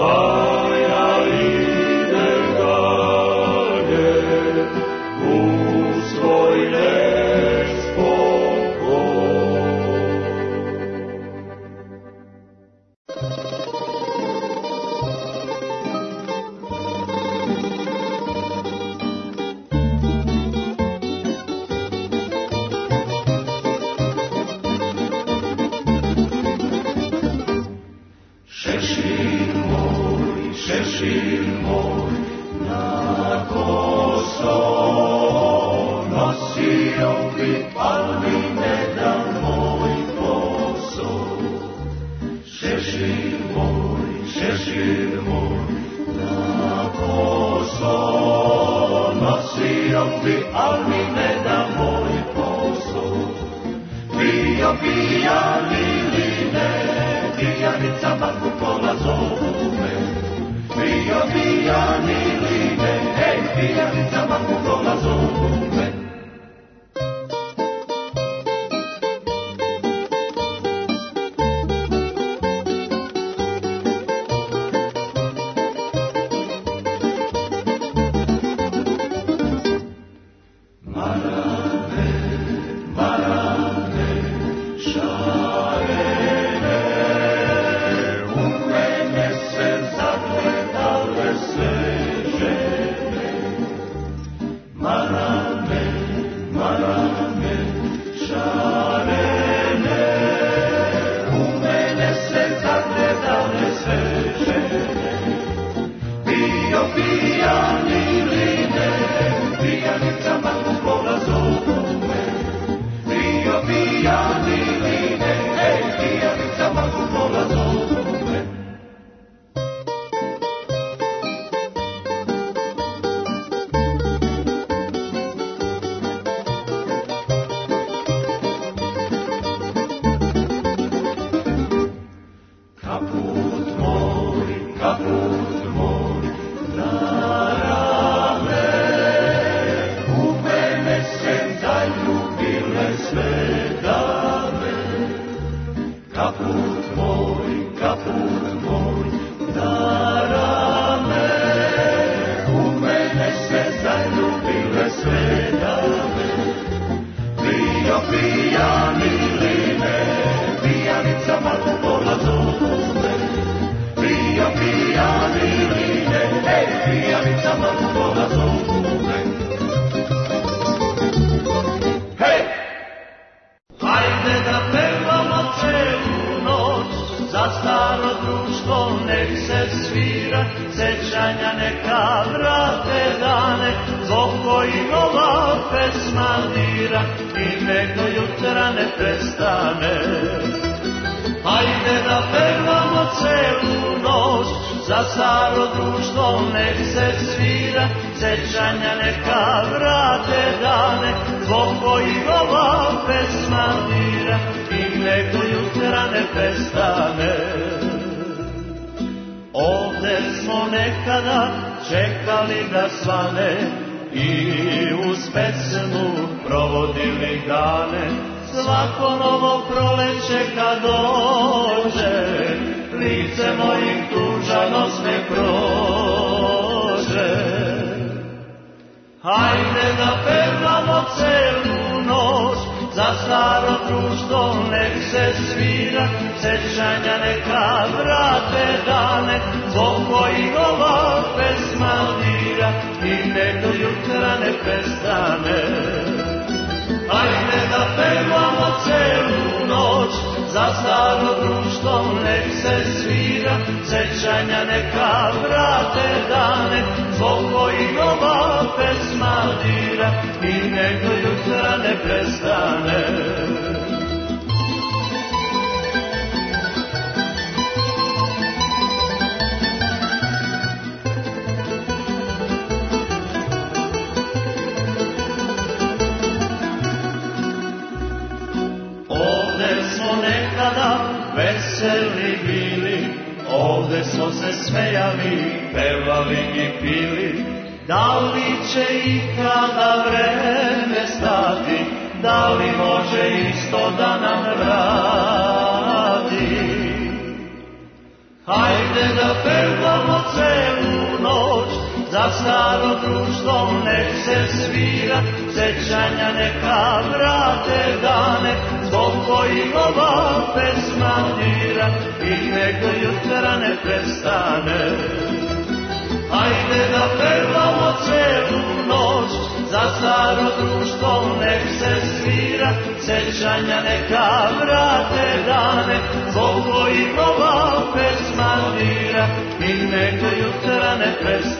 Oh ljubi, al mi ne da moj posao. Šešir moj, šešir moj, na koso nosio bi, al mi ne da moj posao. Bio pijani ili ne, pijanica banku kola zovu me. Bio pijani ili ne, ej, pijanica banku kola zovu me. Veseli bili, ovde smo se smejali, pevali i pili. Da li će ikada vreme stati, da li može isto da nam vrati? Hajde da pevamo celu noć, za staro društvo nek se svira, sećanja neka vrate dane, zbog kojih ova pesma dira i nek do jutra ne prestane. Hajde da pevamo celu noć, za staro društvo nek se svira, sećanja neka vrate dane, zbog kojih ova pesma dira i nek do jutra ne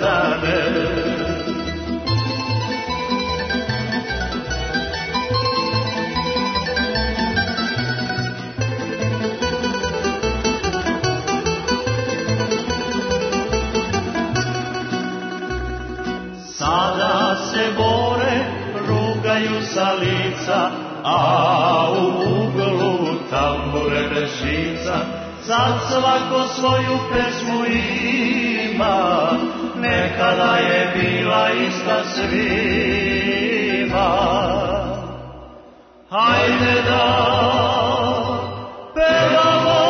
prestane. sa lica, a u uglu tambure rešica. Sad svako svoju pesmu ima, nekada je bila ista svima. Hajde da pevamo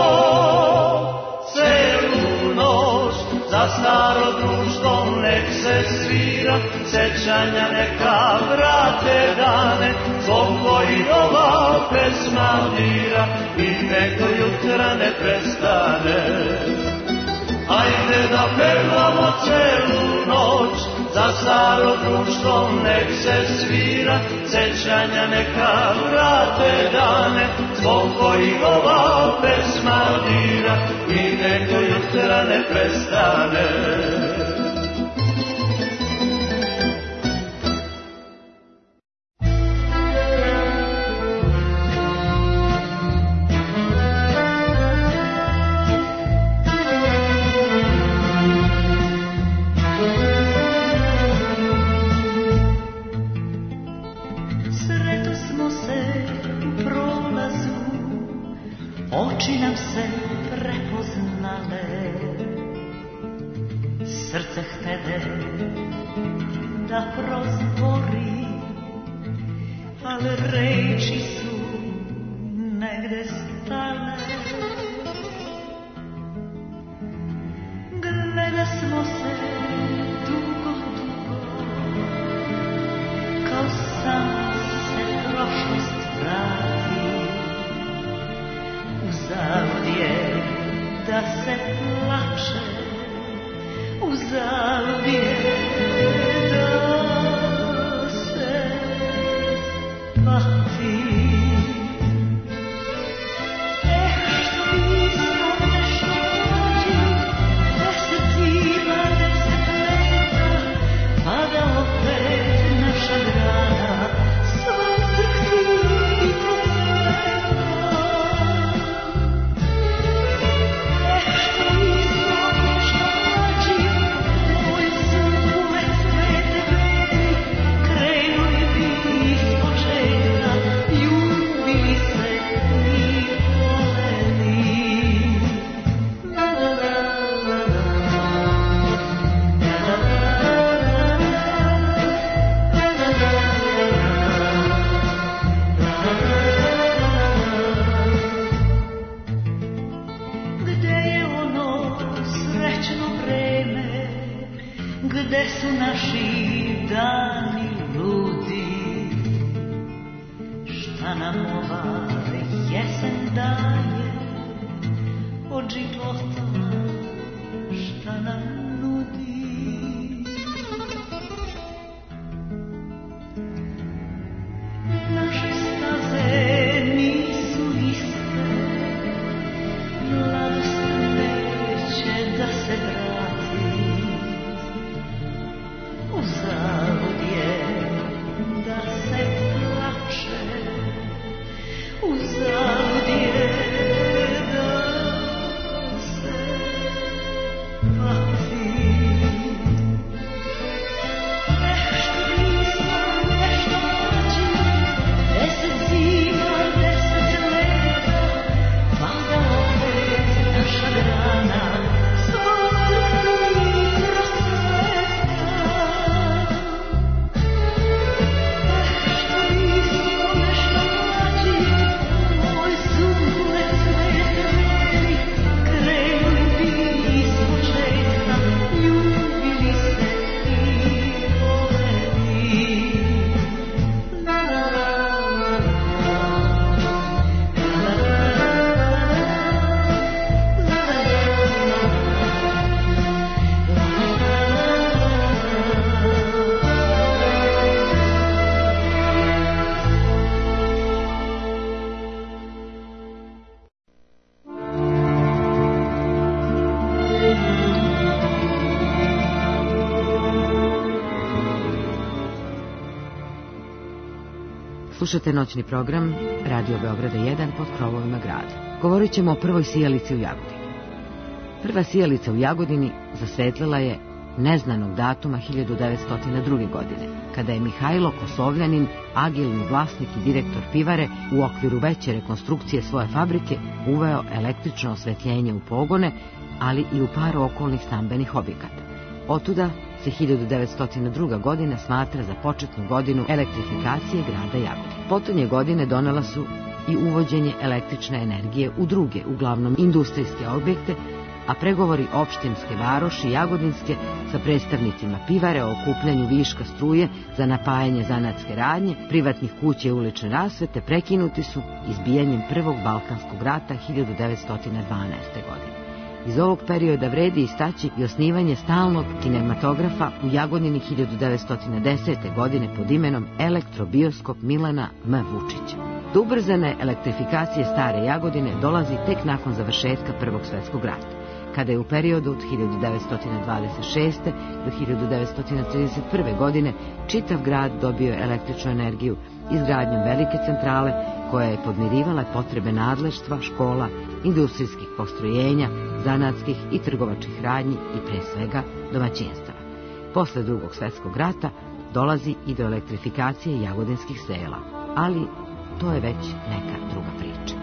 celu noć, za staro društvo nek se svira, sećanja neka vrate dane, zbog kojih ova pesma dira i nek do jutra ne prestane. Hajde da pevamo celu noć, za staro društvo nek se svira, sećanja neka vrate dane, zbog kojih ova pesma dira i nek do jutra ne prestane. Oči nam se prepoznale, srce htede da prozbori, ali reči su negde stale. Gleda smo se dugo, dugo, kao sam se prošlost vrati. Uzalud je da se plače, uzalud je da se pati. Eh, što nismo nešto mlađi, deset zima, deset leta, pa da opet naša grana svoj drhti i procveta. Gde su naši dani ludi, šta nam ova jesen daje od života, šta nam nudi. Naše staze nisu iste, mladost neće da se vrati. Uzalud je da se plače, uzalud je da se pati. Nešto nismo, nešto mlađi, deset zima, deset leta, pa da opet naša grana svoj drhti procveta. Slušate noćni program Radio Beograda jedan pod krovovima grada. Govorit ćemo o prvoj sijalici u Jagodini. Prva sijalica u Jagodini zasvetlila je neznanog datuma hiljadu devetsto druge. godine, kada je Mihajlo Kosovljanin, agilni vlasnik i direktor pivare, u okviru veće rekonstrukcije svoje fabrike uveo električno osvetljenje u pogone, ali i u par okolnih stambenih objekata. Otuda se hiljadu devetsto druga. godina smatra za početnu godinu elektrifikacije grada Jagodine. Potonje godine donela su i uvođenje električne energije u druge, uglavnom industrijske objekte, a pregovori opštinske varoši Jagodinske sa predstavnicima pivare o okupljanju viška struje za napajanje zanatske radnje, privatnih kuća i ulične rasvete prekinuti su izbijanjem Prvog Balkanskog rata hiljadu devetsto dvanaeste. godine. Iz ovog perioda vredi istaći i osnivanje stalnog kinematografa u Jagodini hiljadu devetsto desete. godine pod imenom Elektrobioskop Milana M. Vučića. Do ubrzane elektrifikacije stare Jagodine dolazi tek nakon završetka Prvog svjetskog rata, kada je u periodu od hiljadu devetsto dvadeset šeste. do hiljadu devetsto trideset prve. godine čitav grad dobio električnu energiju izgradnjom velike centrale koja je podmirivala potrebe nadleštva, škola, industrijskih postrojenja, zanatskih i trgovačkih radnji i pre svega domaćinstava. Posle Drugog svjetskog rata dolazi i do elektrifikacije jagodinskih sela, ali to je već neka druga priča.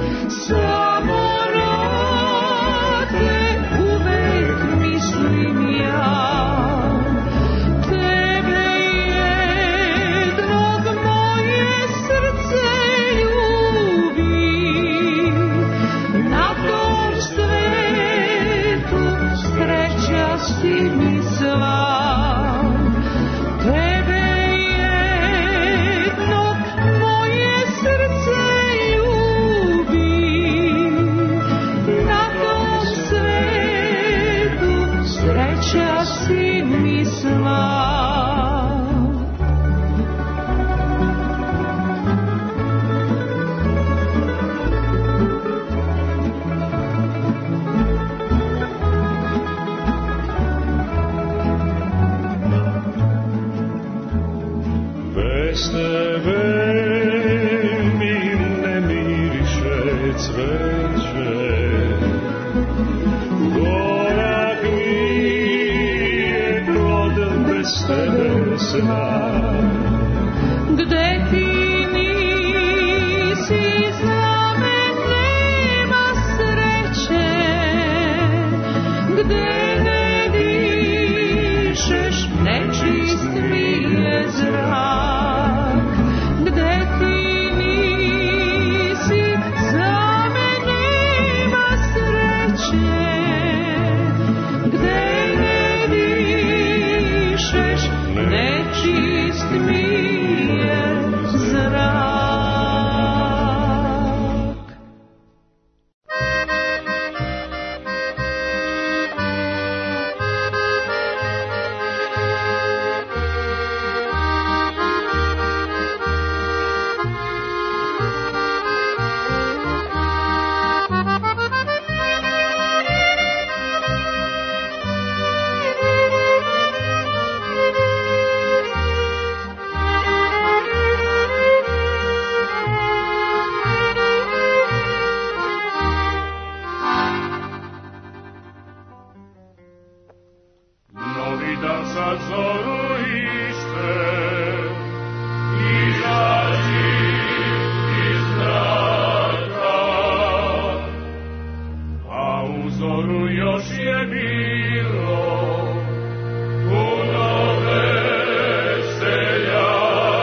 Samo na te uvek mislim. cveće. Gorak mi je brod bez tebe znak. Gde ti nisi, za men nema sreće. Gde ne dišeš, nečist mi je zrak. Gde ti nisi, za men nema sreće. Gde ne dišeš, nečist mi je zrak. Novi dan za zoru iste, izađi iz mraka, a u zoru još je bilo puno veseljaka.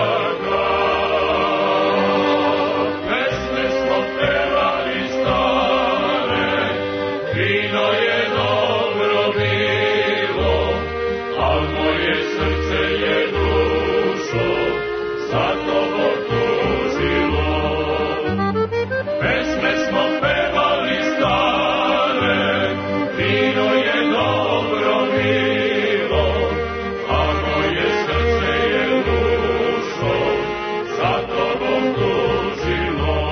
Pesme smo pevali stare, vino je dobro bilo, al moje srce je dušo za tobom tužilo. Pesme smo pevali stare, vino je dobro bilo, al moje srce je dušo za tobom tužilo.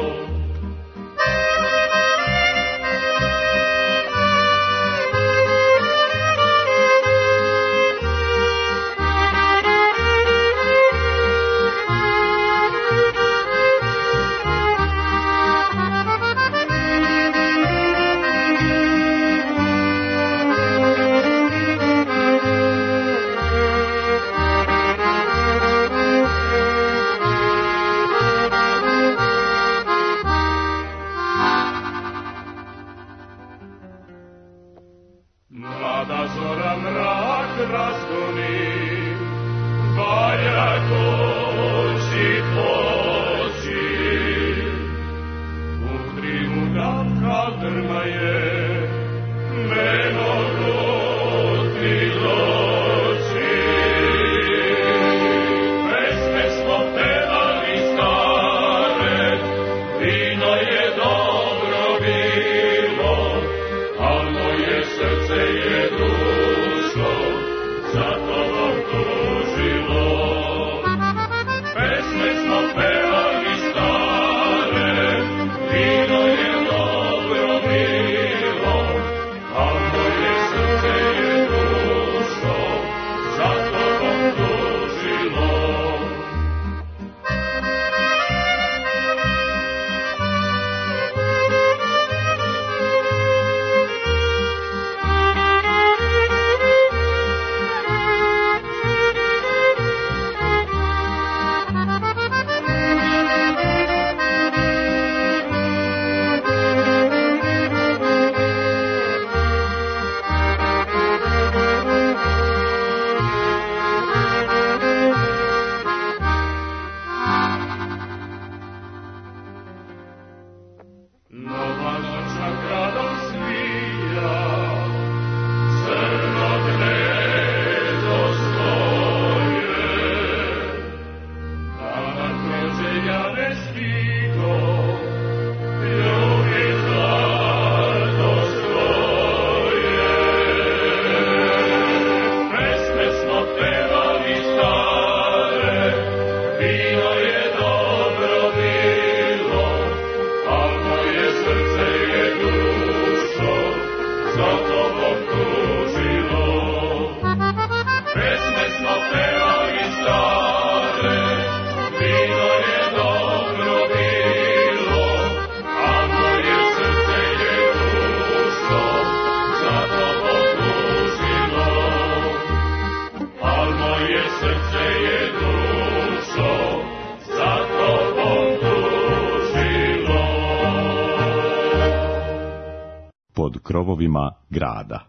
Mlada zora mrak razgoni, valja doći poći. U trimu davka drma je, meno roti doći. Pesme smo pevali stare, vino je dobro bilo, al moje srce je dušo za tobom tužilo. Pesme smo pevali stare, vino je dobro bilo, al moje srce je dušo za tobom tužilo. pod krovovima grada.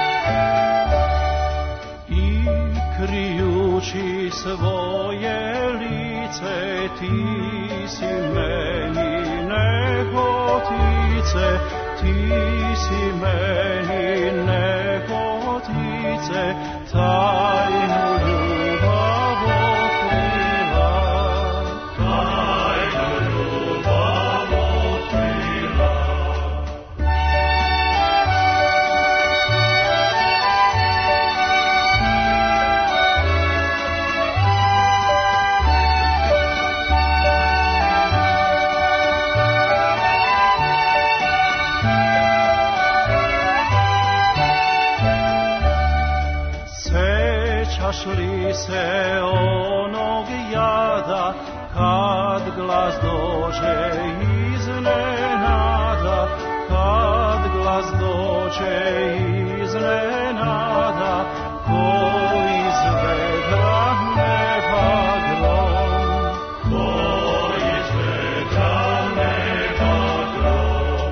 svoje lepotice, ti si meni nehotice, ti si meni nehotice, tajnu ljubav otkrila, tajnu ljubav otkrila. Sećaš li se onog jada, kad glas dođe iznenada, kad glas dođe iznenada, ko iz vedra neba grom, ko iz vedra neba grom.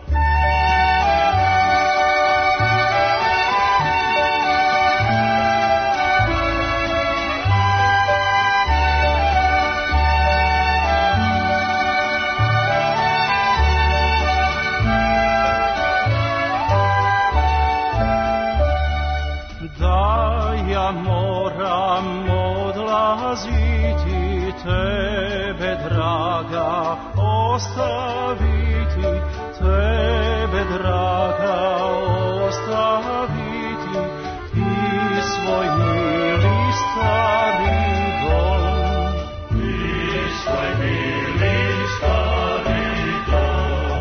Moram odlaziti, tebe draga ostaviti, tebe draga ostaviti, i svoj mili stari dom, i svoj mili stari dom.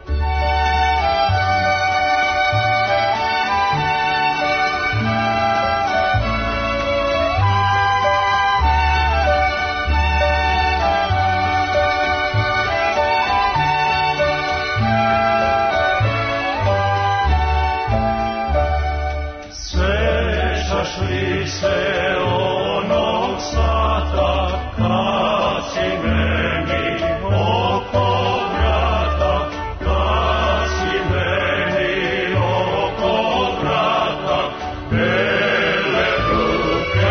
Se onog sata, kad si meni oko vrata, kad si meni oko vrata, bele ruke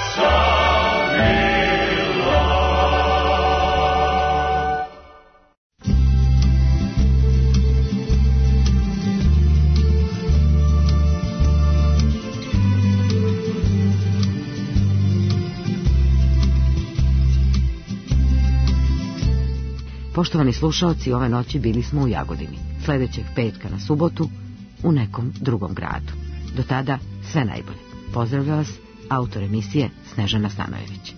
savila. Poštovani slušaoci, ove noći bili smo u Jagodini. Sljedećeg petka na subotu u nekom drugom gradu. Do tada sve najbolje. Pozdravlja vas autor emisije Snežana Stanojević.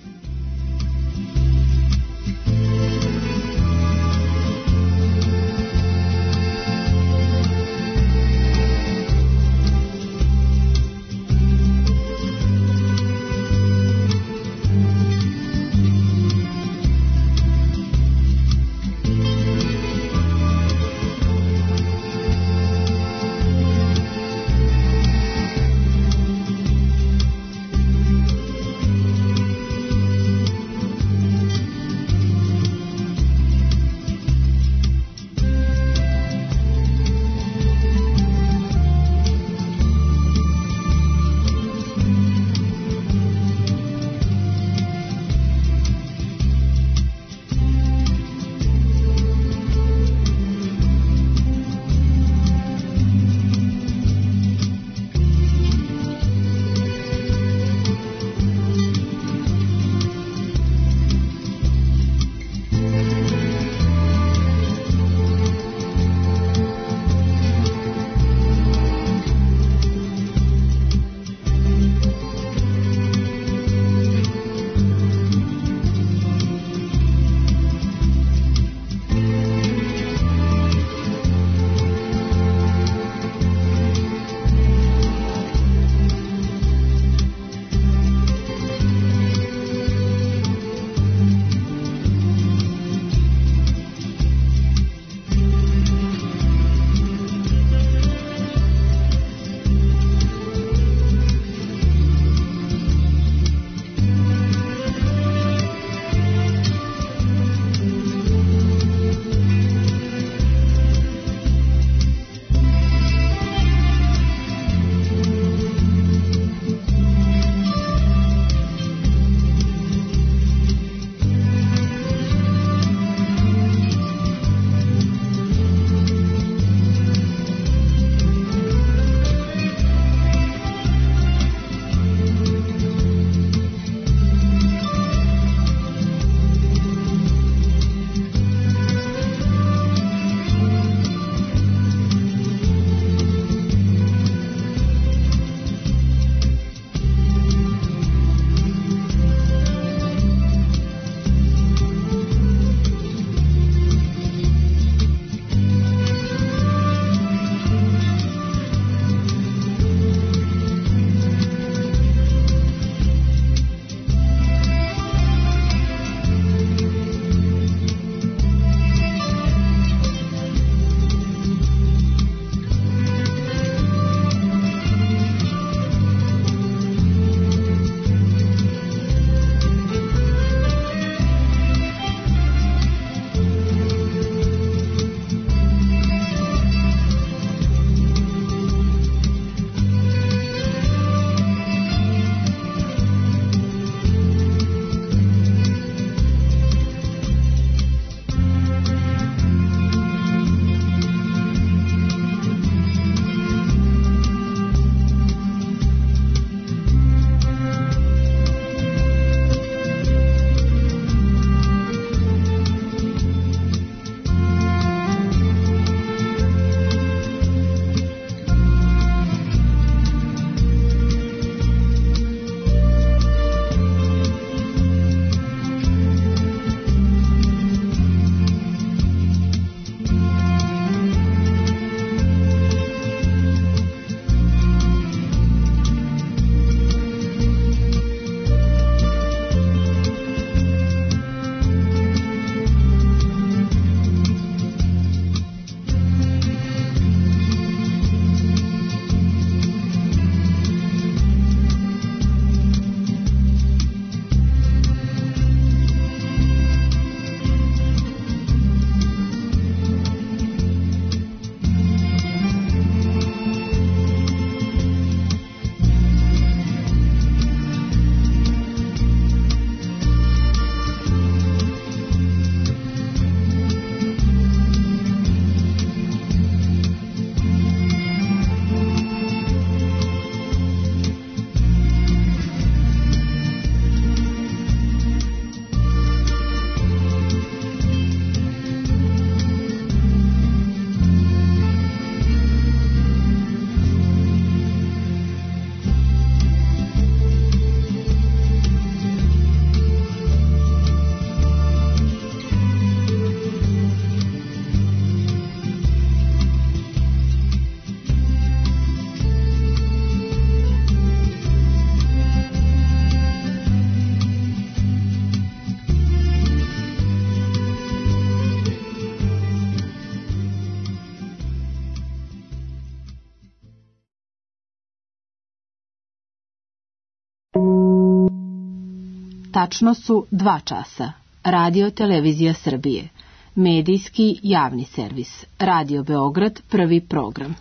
Tačno su dva časa. Radio Televizija Srbije. Medijski javni servis. Radio Beograd, prvi program.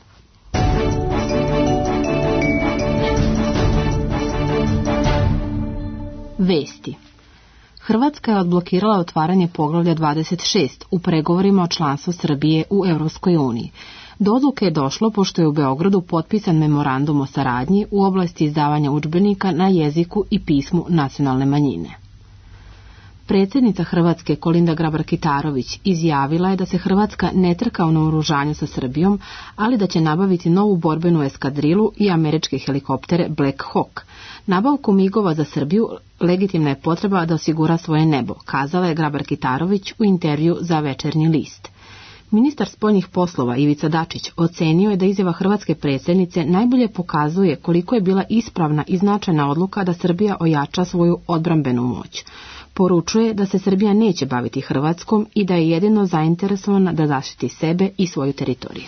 Vesti. Hrvatska je odblokirala otvaranje poglavlja dvadeset šest u pregovorima o članstvu Srbije u Evropskoj uniji. Do odluke je došlo pošto je u Beogradu potpisan memorandum o saradnji u oblasti izdavanja udžbenika na jeziku i pismu nacionalne manjine. Predsjednica Hrvatske Kolinda Grabar-Kitarović izjavila je da se Hrvatska ne trka u naoružanju sa Srbijom, ali da će nabaviti novu borbenu eskadrilu i američke helikoptere Black Hawk. Nabavku migova za Srbiju legitimna je potreba da osigura svoje nebo, kazala je Grabar-Kitarović u intervju za Večernji list. Ministar spoljnih poslova Ivica Dačić ocenio je da izjava hrvatske predsjednice najbolje pokazuje koliko je bila ispravna i značajna odluka da Srbija ojača svoju odbrambenu moć. Poručuje da se Srbija neće baviti Hrvatskom i da je jedino zainteresovana da zaštiti sebe i svoju teritoriju.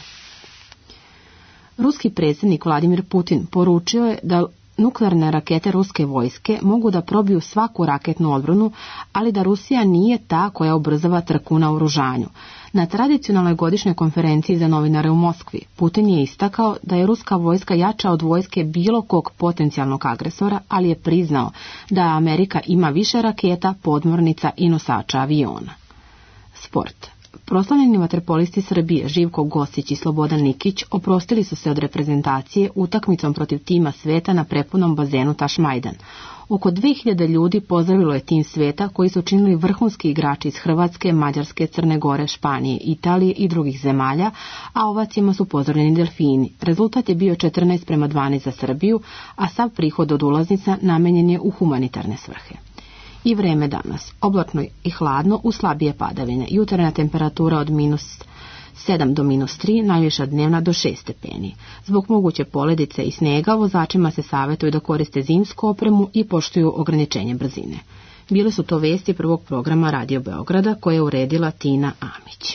Ruski predsjednik Vladimir Putin poručio je da nuklearne rakete ruske vojske mogu da probiju svaku raketnu odbranu, ali da Rusija nije ta koja ubrzava trku na oružanju. Na tradicionalnoj godišnjoj konferenciji za novinare u Moskvi, Putin je istakao da je ruska vojska jača od vojske bilo kog potencijalnog agresora, ali je priznao da Amerika ima više raketa, podmornica i nosača aviona. Sport. Proslavljeni vaterpolisti Srbije Živko Gostić i Slobodan Nikić oprostili su se od reprezentacije utakmicom protiv tima Sveta na prepunom bazenu Tašmajdan. Oko dve hiljade ljudi pozdravilo je tim Sveta koji su činili vrhunski igrači iz Hrvatske, Mađarske, Crne Gore, Španije, Italije i drugih zemalja, a ovacima su pozdravljeni delfini. Rezultat je bio četrnaest prema dvanaest za Srbiju, a sav prihod od ulaznica namenjen je u humanitarne svrhe. I vreme danas. Oblačno i hladno u slabije padavine. Jutarnja temperatura od minus sedam do minus tri, najviša dnevna do šest stepeni. Zbog moguće poledice i snega vozačima se savjetuje da koriste zimsku opremu i poštuju ograničenje brzine. Bile su to vesti prvog programa Radio Beograda koje je uredila Tina Amić.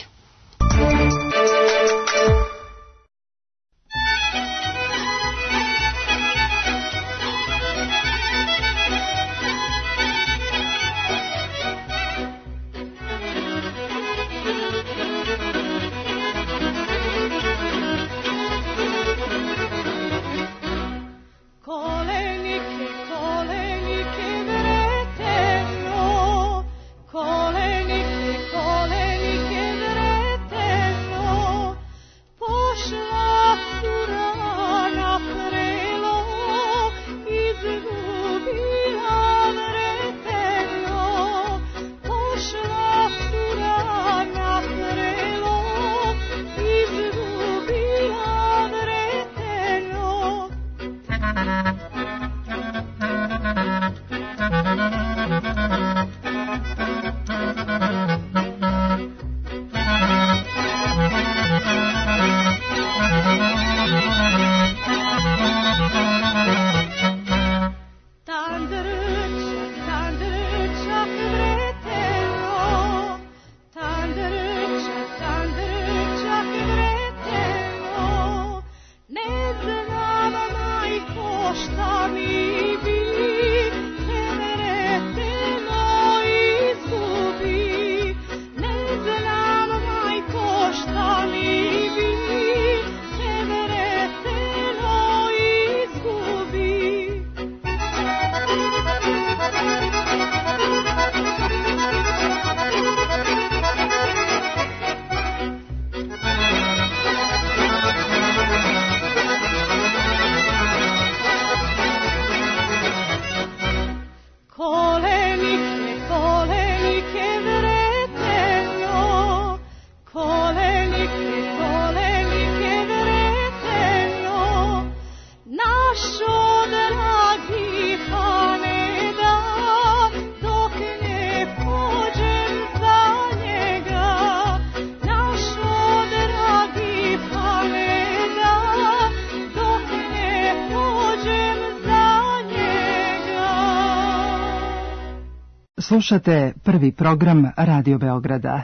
Slušate prvi program Radio Beograda.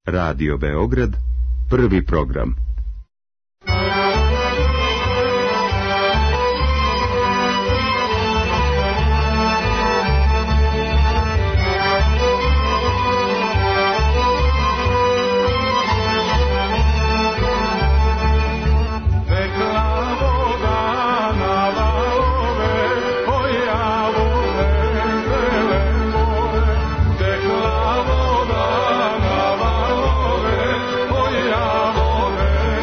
Radio Beograd, prvi program. Tekla voda na valove, o javore.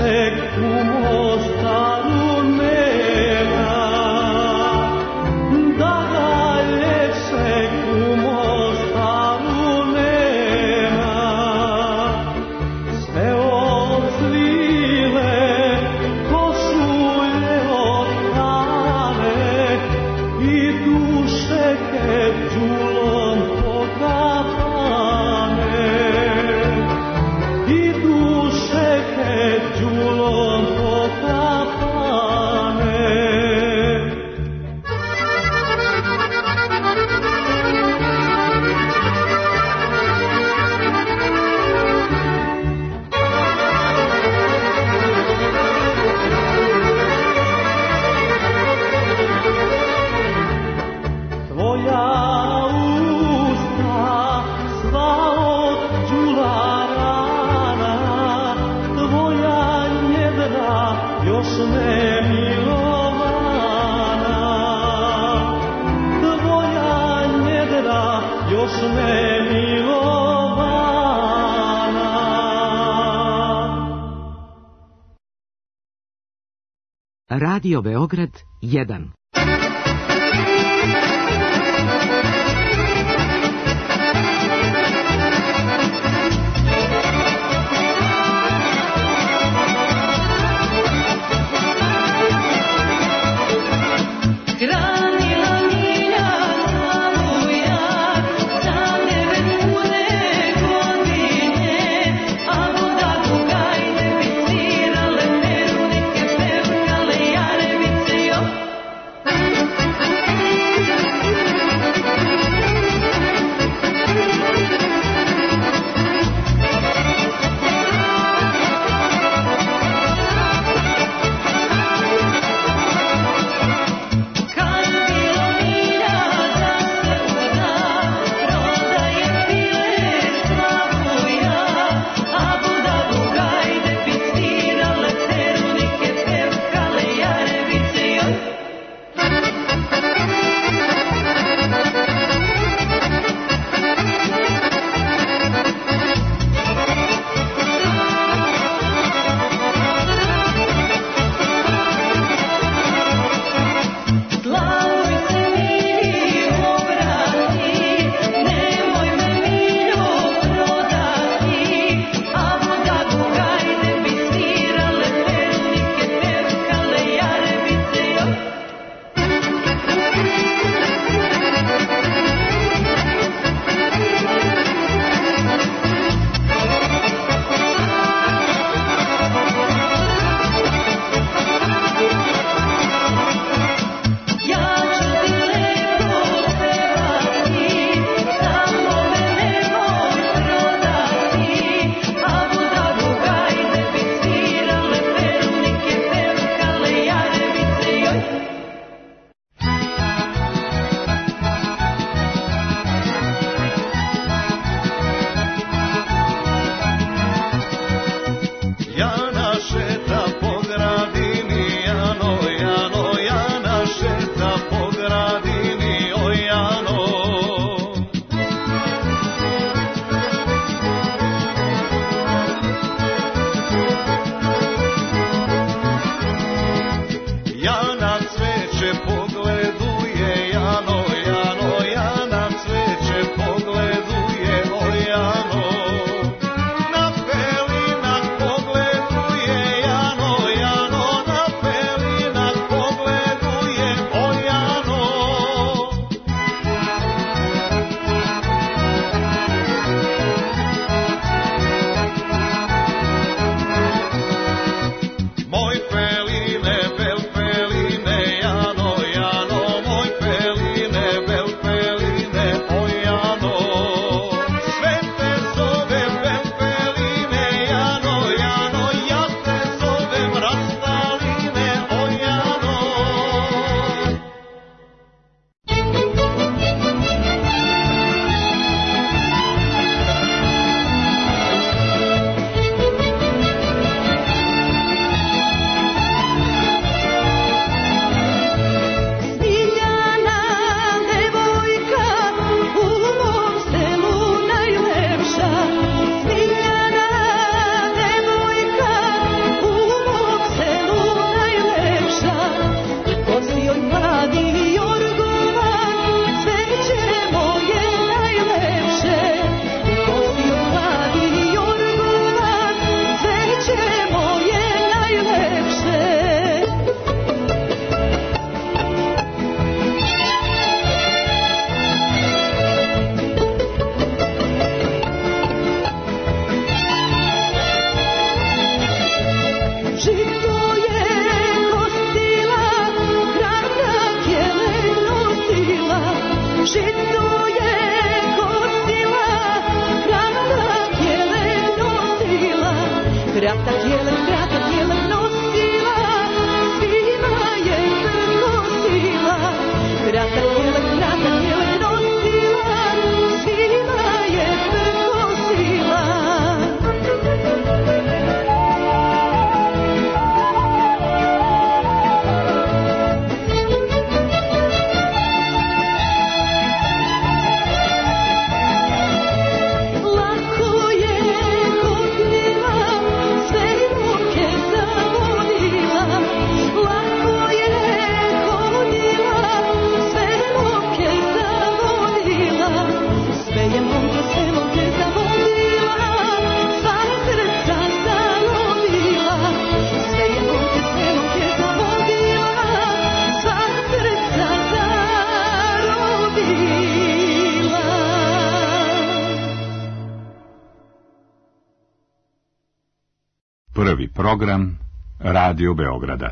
Radio Beograd jedan. Pogleduje, o Jano, na pelinah pogleduje. Prvi program Radio Beograda.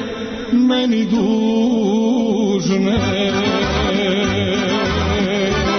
Meni dužne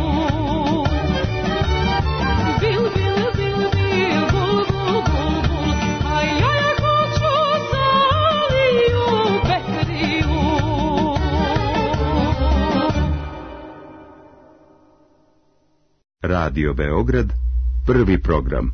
Bil, bil, bil, bil, bul, bul, bul, bul, a ja hoću Saliju Petriju. Radio Beograd, prvi program.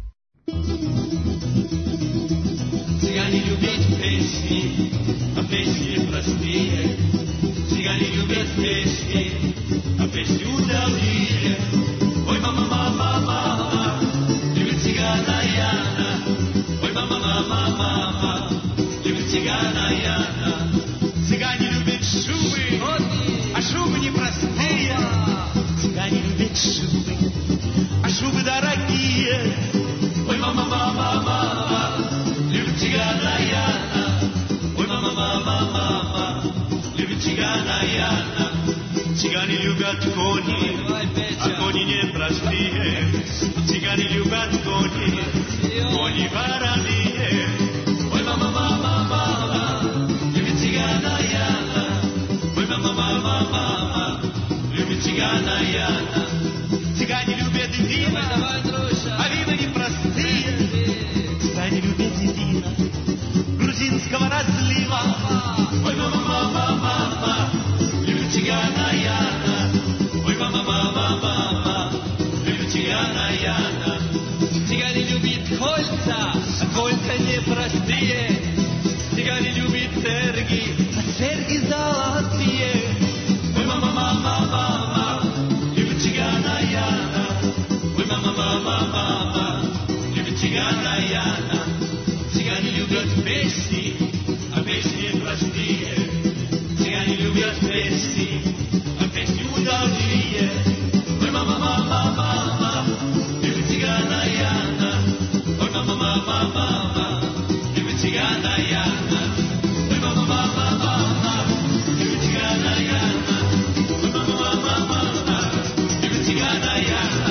Цыгане любят песни, а песни простые. Цыгане любят песни, а песни удалые. Ой, мама, мама, мама, любит цыгана Яна. Ой, мама, мама, мама, любит цыгана Яна. Цыгане любят шубы, а шубы не простые. Цыгане любят шубы, а шубы дорогие. Ой, мама, мама, мама, любит цыгана Яна. Ой, мама, мама, мама, любит цыгана Яна. Цыгане любят кони, а кони не простые. Цыгане любят кони, кони вороные. Ой, мама, мама, мама, любит цыгана Яна. Ой, мама, мама, мама, любит цыгана Яна. Цыгане любят вина, а вина не простые. Цыгане любят вина грузинского разлива. Ой, мама, мама, мама, любит цыгана Яна. Ой, мама, мама, мама, любит цыгана Яна. Цыгане любят кольца, а кольца не простые. Цыгане любят серьги, а серьги золотые. Ой, мама, мама, мама, любит цыгана Яна. Ой, мама, мама, мама, любит цыгана Яна. Цыгане любят песни, а песни простые. Цыгане любят песни, а песни удалые. Ой, мама, мама, мама, любит цыгана Яна. Ой, мама, мама, мама, любит цыгана Яна. Ой, мама, мама, мама, любит цыгана Яна. Ой, мама, мама, мама, любит цыгана Яна.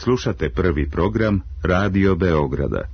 Slušate prvi program Radio Beograda.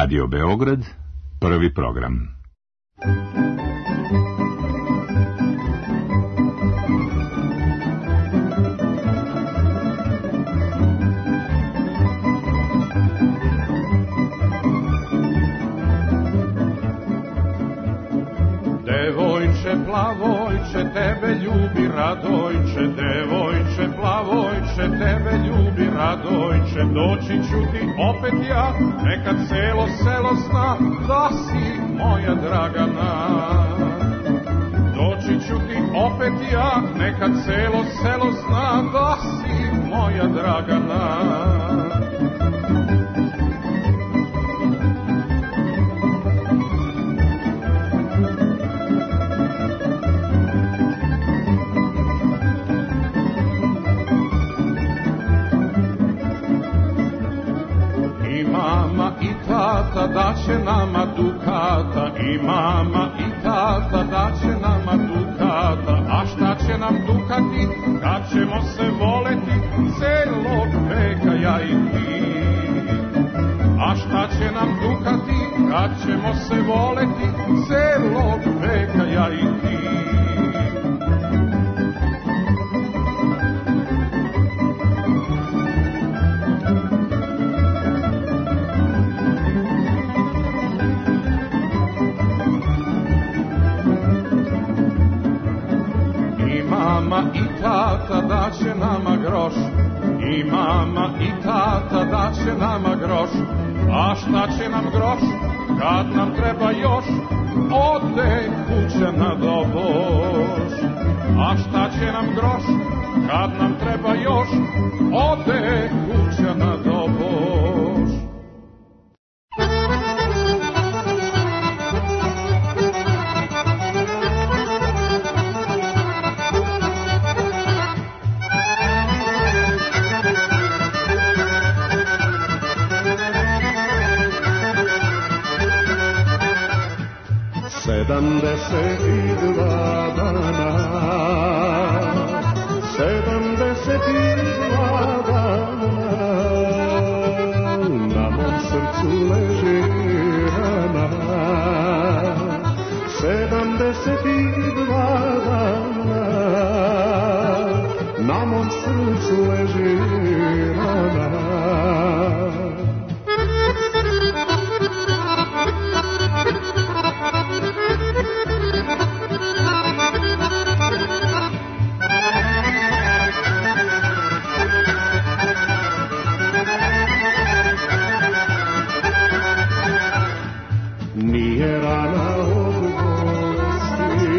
Radio Beograd, prvi program. Devojče plavojče, tebe ljubi Radojče, devojče plavojče, tebe ljubi Radojče, doći ću ti opet ja, nekad selo selo zna, da si moja Dragana. Doći ću ti opet ja, nekad selo selo zna, da si moja Dragana. Tata da će nama dukata, i mama i tata da će nama dukata, a šta će nam dukati kad ćemo se voleti celog veka ja i ti. A šta će nam dukati kad ćemo se voleti celog veka ja i ti. Tata da će nama groš, i mama i tata da će nama groš, a šta će nam groš kad nam treba još, ode kuća na doboš. A šta će nam groš kad nam treba još, ode kuća na doboš. Sedamdeset i dva dana, sedamdeset i dva dana, na mom srcu leži rana. Sedamdeset i dva dana, na mom srcu leži rana. Nije rana od bolesti,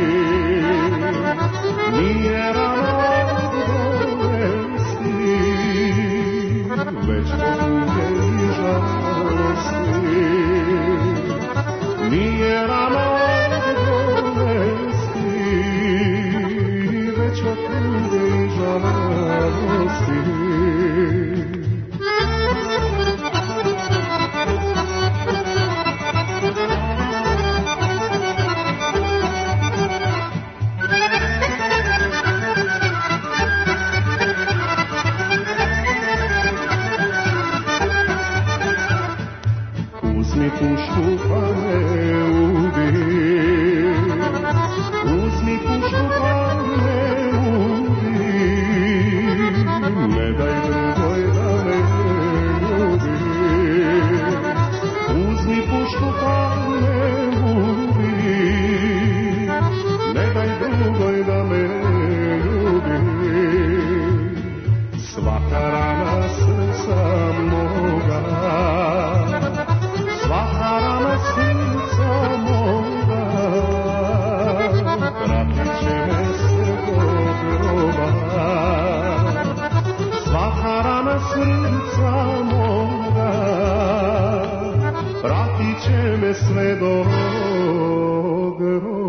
nije rana od bolesti, već od tuge i žalosti. Nije rana od bolesti, već od tuge i žalosti. Uzmi pušku pa me ubi, uzmi pušku pa me ubi, ne daj drugoj da me ljubi. Uzmi pušku pa me ubi, ne daj drugoj da me ljubi. Svaka rana srca moga, svaka rana srca moga, pratit će me sve do groba. Svaka rana srca moga, pratit će me sve do groba.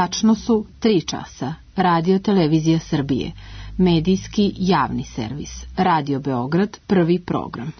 Tačno su tri časa. Radio Televizija Srbije. Medijski javni servis. Radio Beograd, prvi program.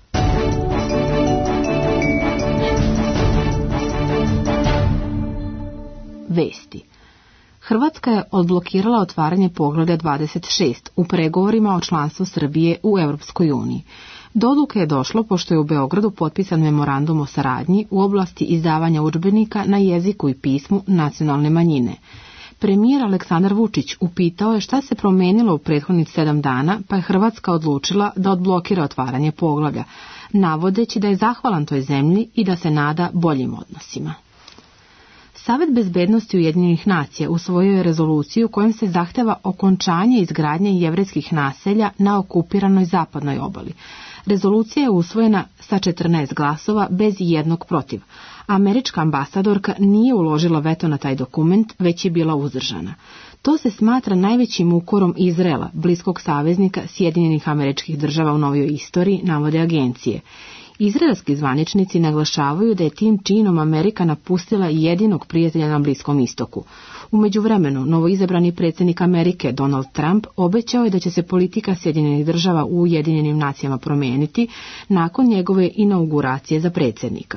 Vesti. Hrvatska je odblokirala otvaranje poglavlja dvadeset šest u pregovorima o članstvu Srbije u Europskoj uniji. Do odluke je došlo pošto je u Beogradu potpisan memorandum o saradnji u oblasti izdavanja udžbenika na jeziku i pismu nacionalne manjine. Premijer Aleksandar Vučić upitao je šta se promenilo u prethodnih sedam dana, pa je Hrvatska odlučila da odblokira otvaranje poglavlja, navodeći da je zahvalan toj zemlji i da se nada boljim odnosima. Savet bezbednosti Ujedinjenih nacija usvojio je rezoluciju kojom se zahteva okončanje izgradnje jevrejskih naselja na okupiranoj zapadnoj obali. Rezolucija je usvojena sa četrnaest glasova bez jednog protiv. Američka ambasadorka nije uložila veto na taj dokument, već je bila uzdržana. To se smatra najvećim ukorom Izraela, bliskog saveznika Sjedinjenih Američkih Država u novijoj istoriji, navode agencije. Izraelski zvaničnici naglašavaju da je tim činom Amerika napustila jedinog prijatelja na Bliskom istoku. U međuvremenu, novoizabrani predsjednik Amerike Donald Trump obećao je da će se politika Sjedinjenih Država u Ujedinjenim nacijama promijeniti nakon njegove inauguracije za predsjednika.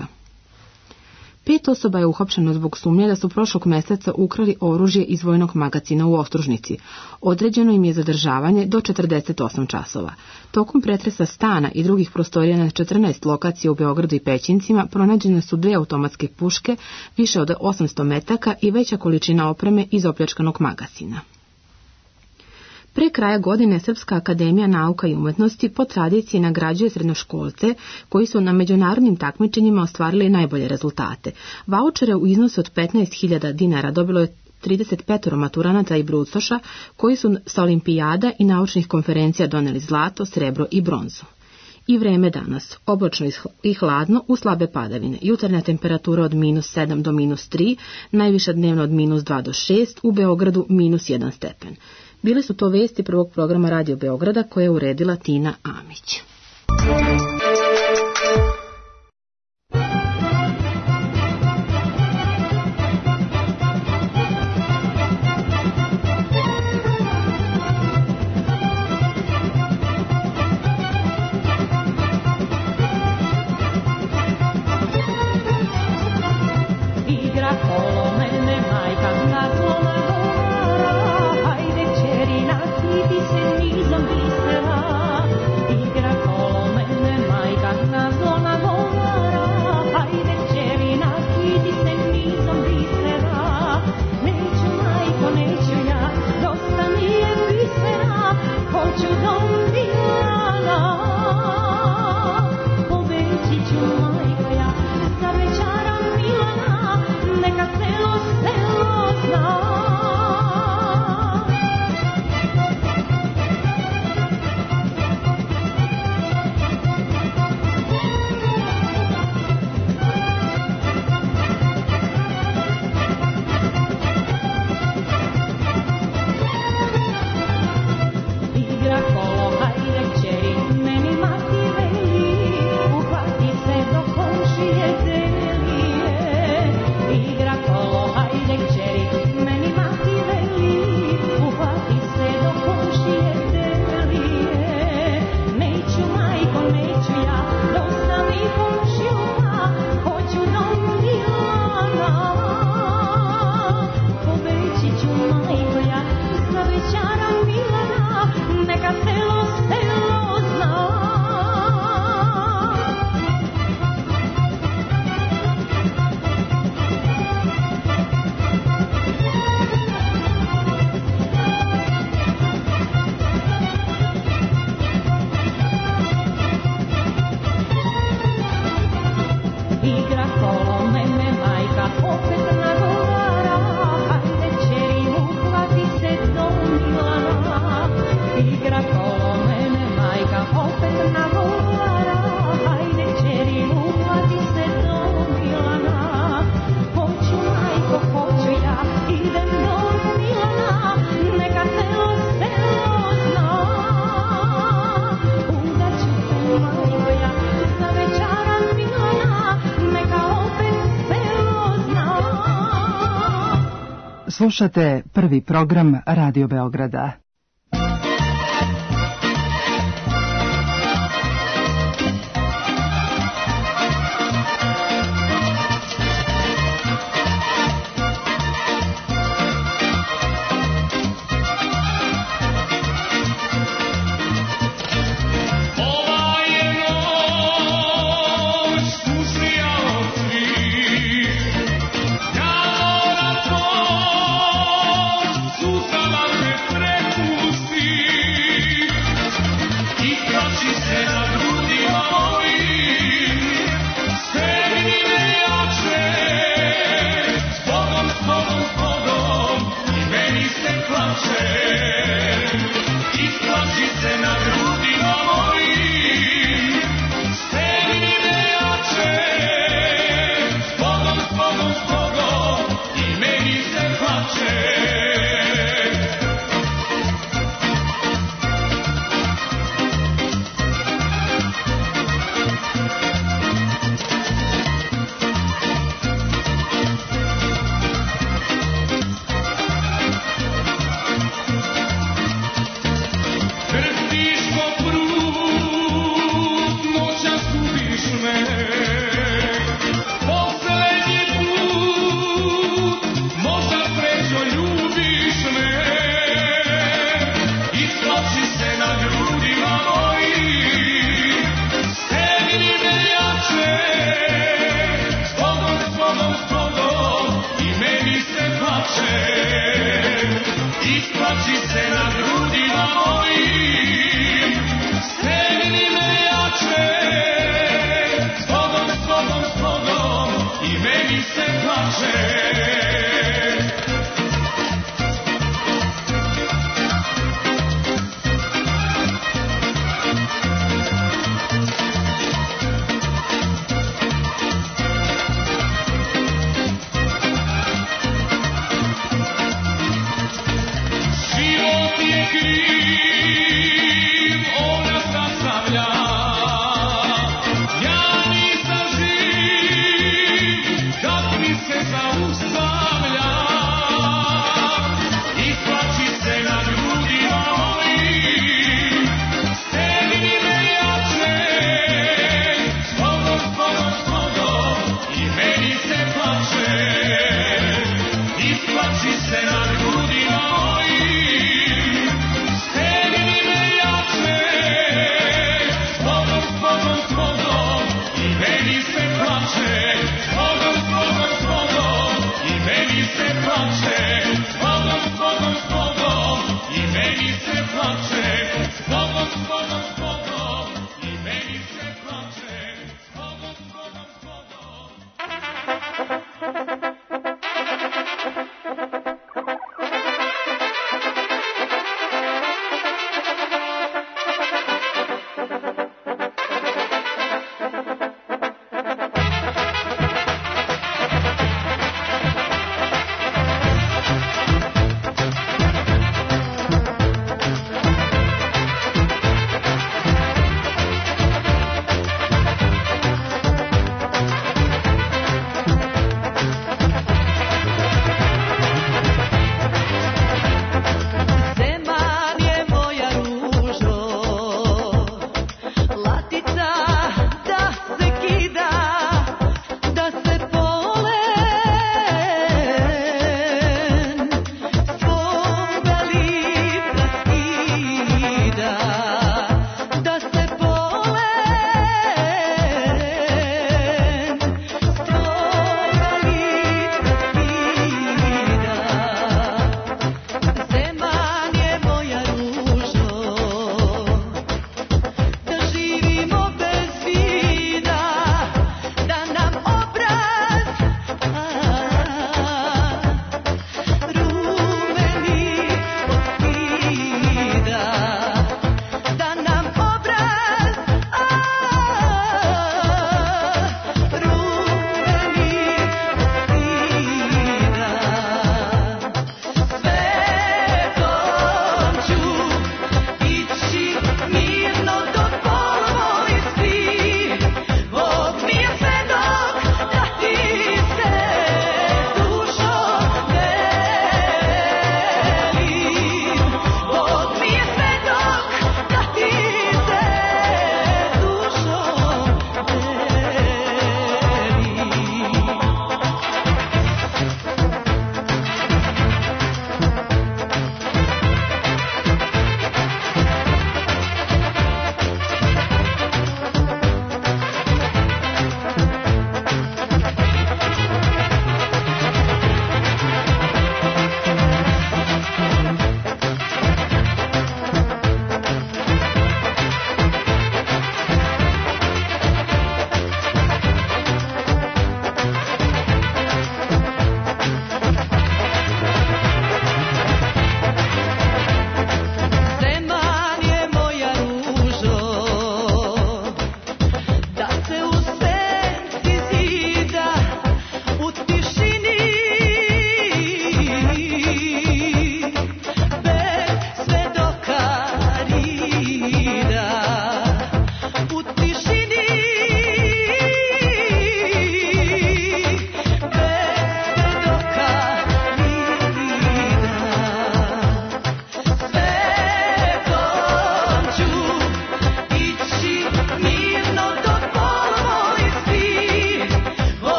Pet osoba je uhapšeno zbog sumnje da su prošlog mjeseca ukrali oružje iz vojnog magacina u Ostružnici. Određeno im je zadržavanje do četrdeset osam časova. Tokom pretresa stana i drugih prostorija na četrnaest lokacija u Beogradu i Pećincima pronađene su dve automatske puške, više od osamsto metaka i veća količina opreme iz opljačkanog magacina. Pre kraja godine Srpska akademija nauka i umetnosti po tradiciji nagrađuje srednjoškolce koji su na međunarodnim takmičenjima ostvarili najbolje rezultate. Vaučere u iznosu od petnaest hiljada dinara dobilo je trideset pet maturanata i brucoša koji su sa olimpijada i naučnih konferencija doneli zlato, srebro i bronzu. I vreme danas, oblačno i hladno u slabe padavine. Jutarnja temperatura od minus sedam do minus tri, najviša dnevno od minus dva do šest, u Beogradu minus jedan stepen. Bile su to vesti prvog programa Radio Beograda koje je uredila Tina Amić. Igra Slušate prvi program Radio Beograda.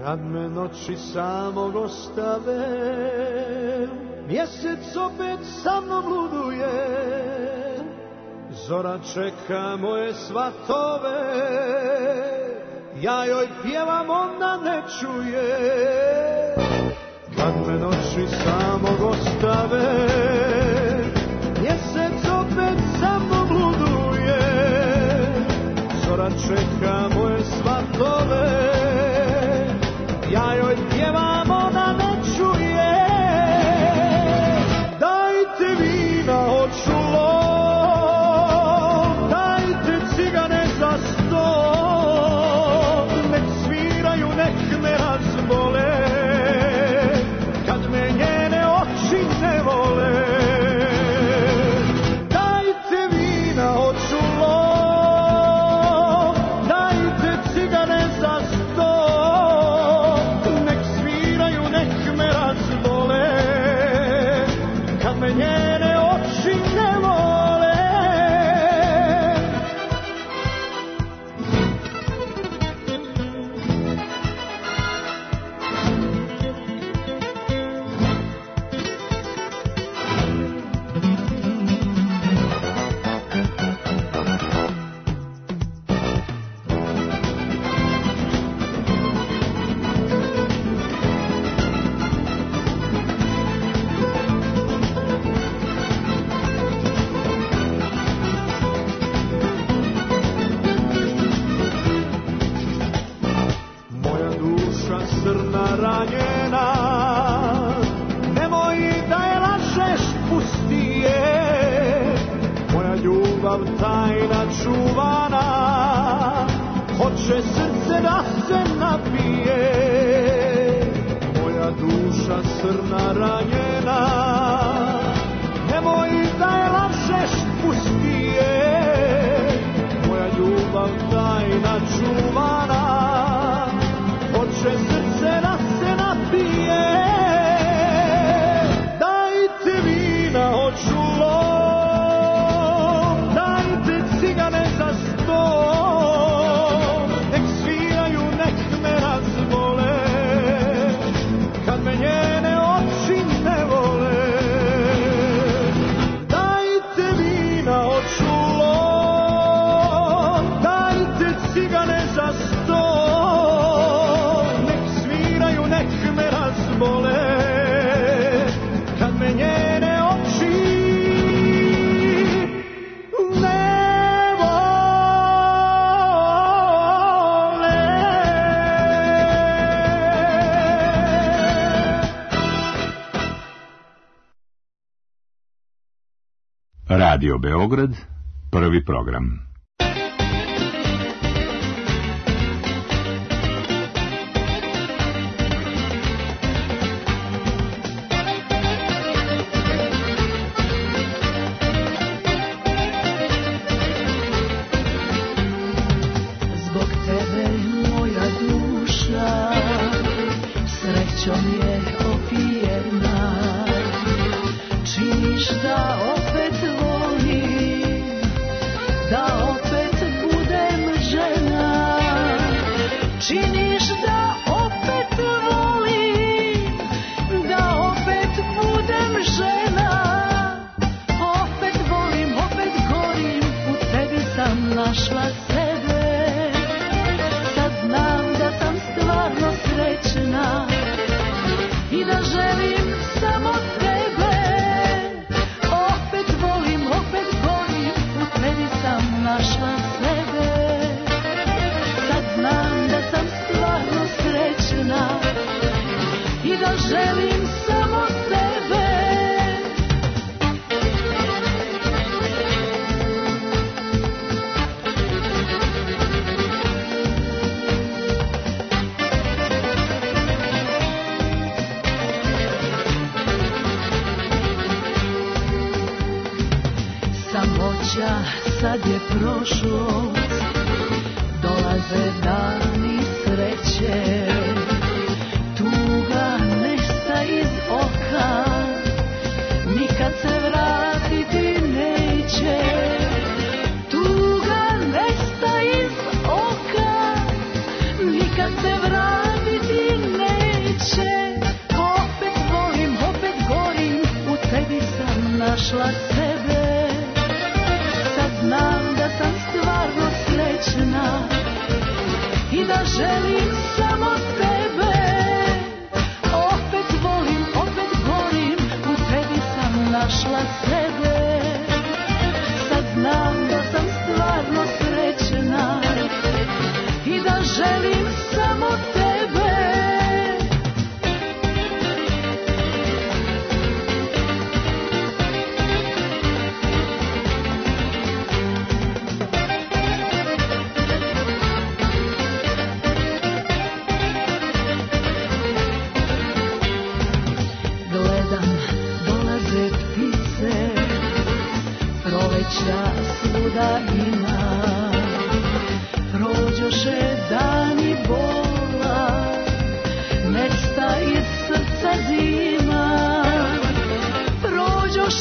Kad me noći samog ostave, mjesec opet sa mnom luduje, zora čeka moje svatove, ja joj pjevam, ona ne čuje. Kad me noći samog ostave, mjesec opet sa mnom luduje, zora čeka moje svatove, ja joj pjevam, ona ne čuje. Dajte vina, očulo, dajte cigane za sto, nek sviraju, nek me razbole, kad me njene oči ne vole. Dajte vina, očulo, dajte cigane za sto, njene oči ne vole. Tajna čuvana, hoće srce da se napije. Moja duša srna ranjena, nemoj da je lažeš, pusti je. Moja ljubav tajna čuvana, hoće srce da se napije. Dajte vina, očulo, Radio Beograd, prvi program. Zbog tebe moja duša srećom je opijena, činiš da opet volim, da opet budem žena. Činiš da opet volim, da opet budem žena. Opet volim, opet gorim, u tebi sam našla sebe. Sad znam da sam stvarno srećna i da želim samo tebe. Opet volim, opet gorim, u tebi sam našla sebe. Sad znam da sam stvarno srećna i da želim samo tebe. Samoća sad je prošlost, dolaze dani sreće. Tuga nesta iz oka, nikad se vratiti neće. Tuga nesta iz oka, nikad se vratiti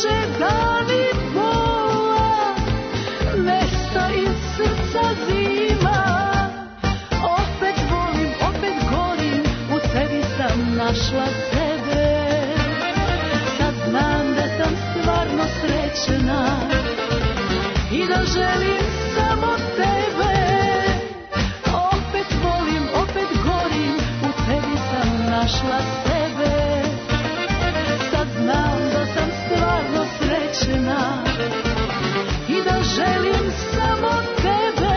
prođe dani bola, nesta iz srca zima. Opet volim, opet gorim, u tebi sam našla sebe. Sad znam da sam stvarno srećna i da želim samo tebe. Opet volim, opet gorim, u tebi sam našla sebe. Sad znam da sam stvarno srećna i da želim samo tebe.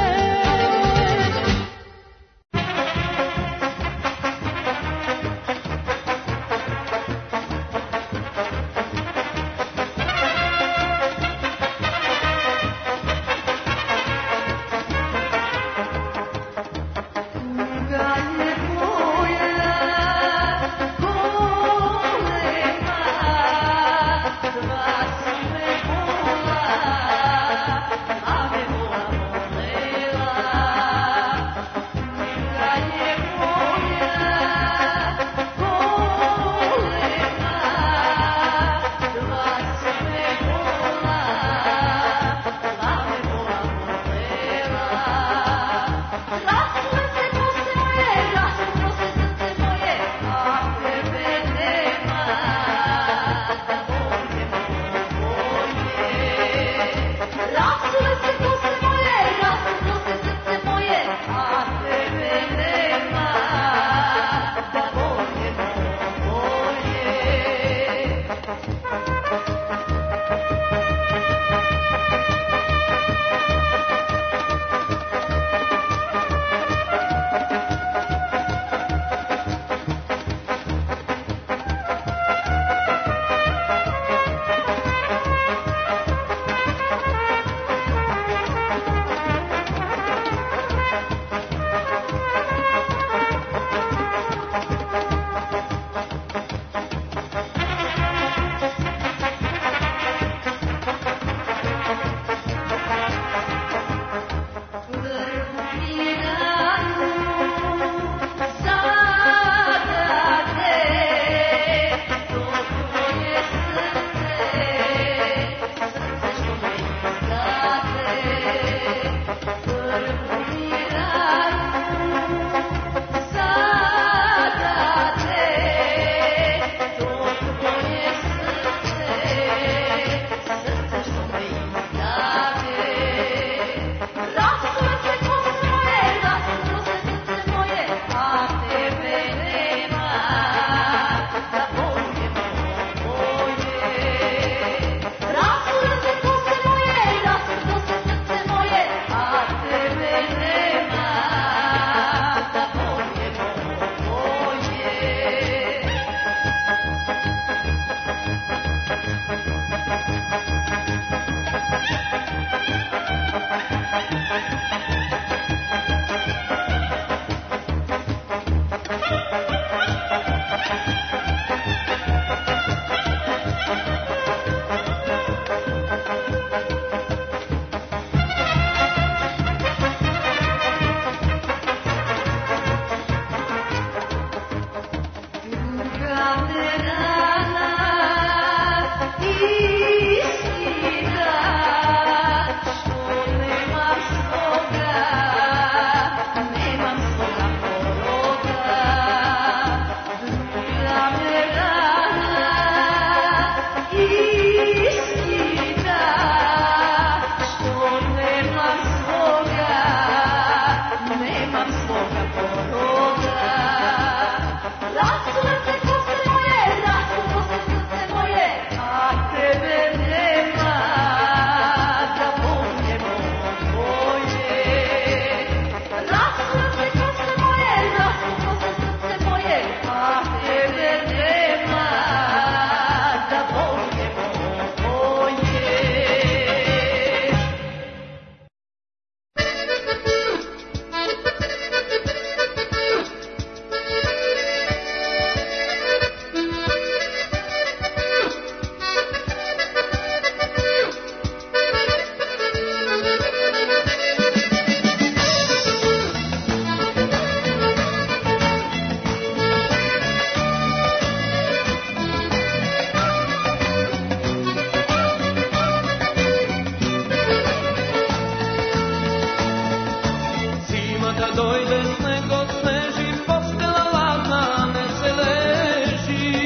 Zimata dojde, sneg odsneži, postela ladna ne se leži.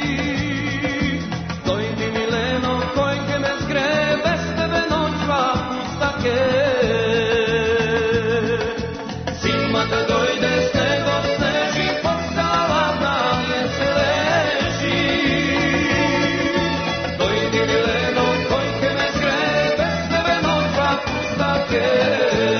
Dojdi Mileno, kojke me zgre, bez tebe noćva pustake. Zimata dojde, sneg odsneži, postela ladna ne se leži. Dojdi Mileno, kojke me zgre, bez tebe noćva pustake.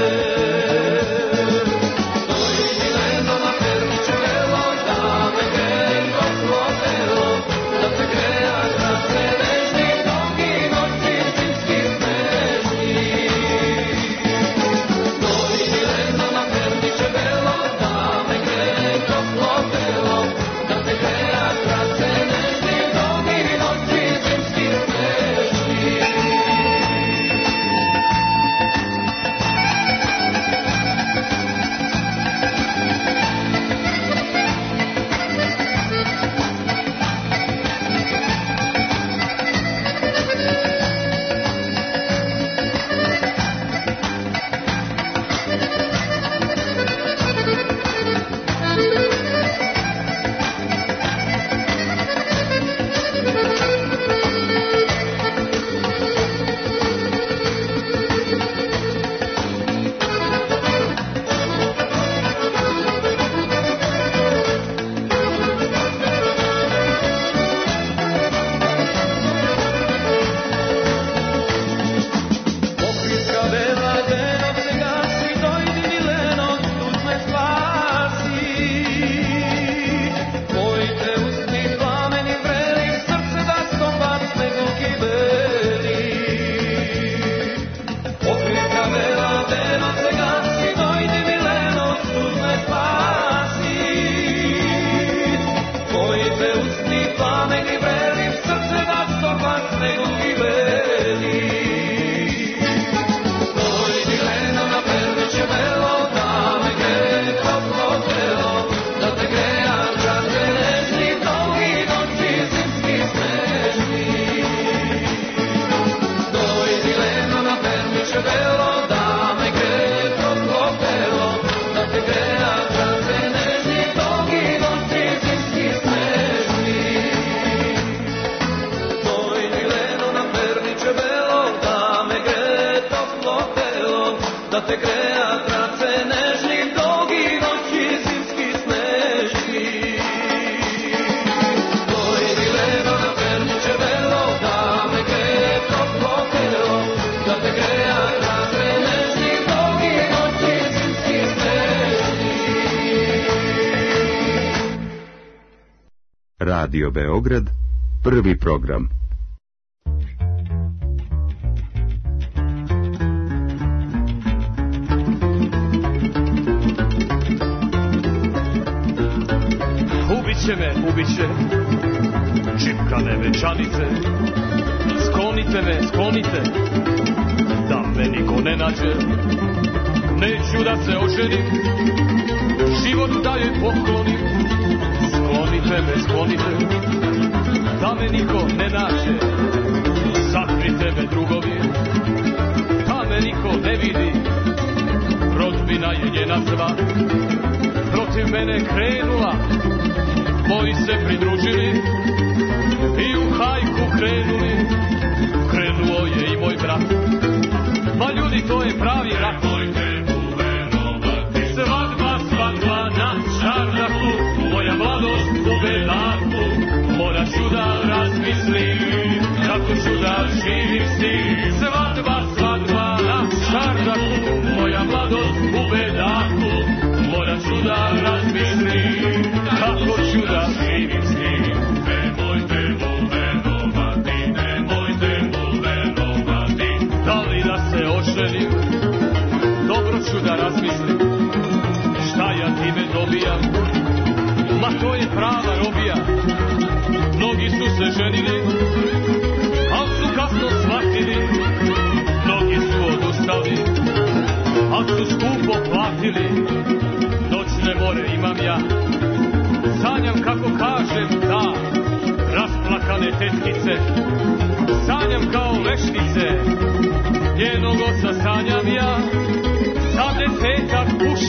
Radio Beograd, prvi program. Ubiće me, ubiće, čipkane večanice, sklonite me, sklonite, da me niko ne nađe, neću da se oženim, život dalje poklonim. Sklonite me, sklonite, da me niko ne nađe, sakrite me drugovi, da me niko ne vidi, rodbina je njena sva, protiv mene krenula, moji se pridružili i u hajku krenuli, krenuo je i moj brat, pa ljudi to je pravi rat. Svadba, svadba na čardaku, moja mladost u bedaku, morat ću da razmislim, kako ću da živim s tim. Svadba, svadba na čardaku, moja mladost u bedaku, morat ću da razmislim, kako ću da živim s tim. Nemojte mu verovati, nemojte mu verovati, da li da se oženim, dobro ću da razmislim, šta ja time dobijam, ma to je prava robija. Mnogi su se ženili, al su kasno shvatili, mnogi su odustali, al su skupo platili. Noćne more imam ja, sanjam kako kažem da, rasplakane tetkice, sanjam kao veštice, njenog oca sanjam ja, za desetak puša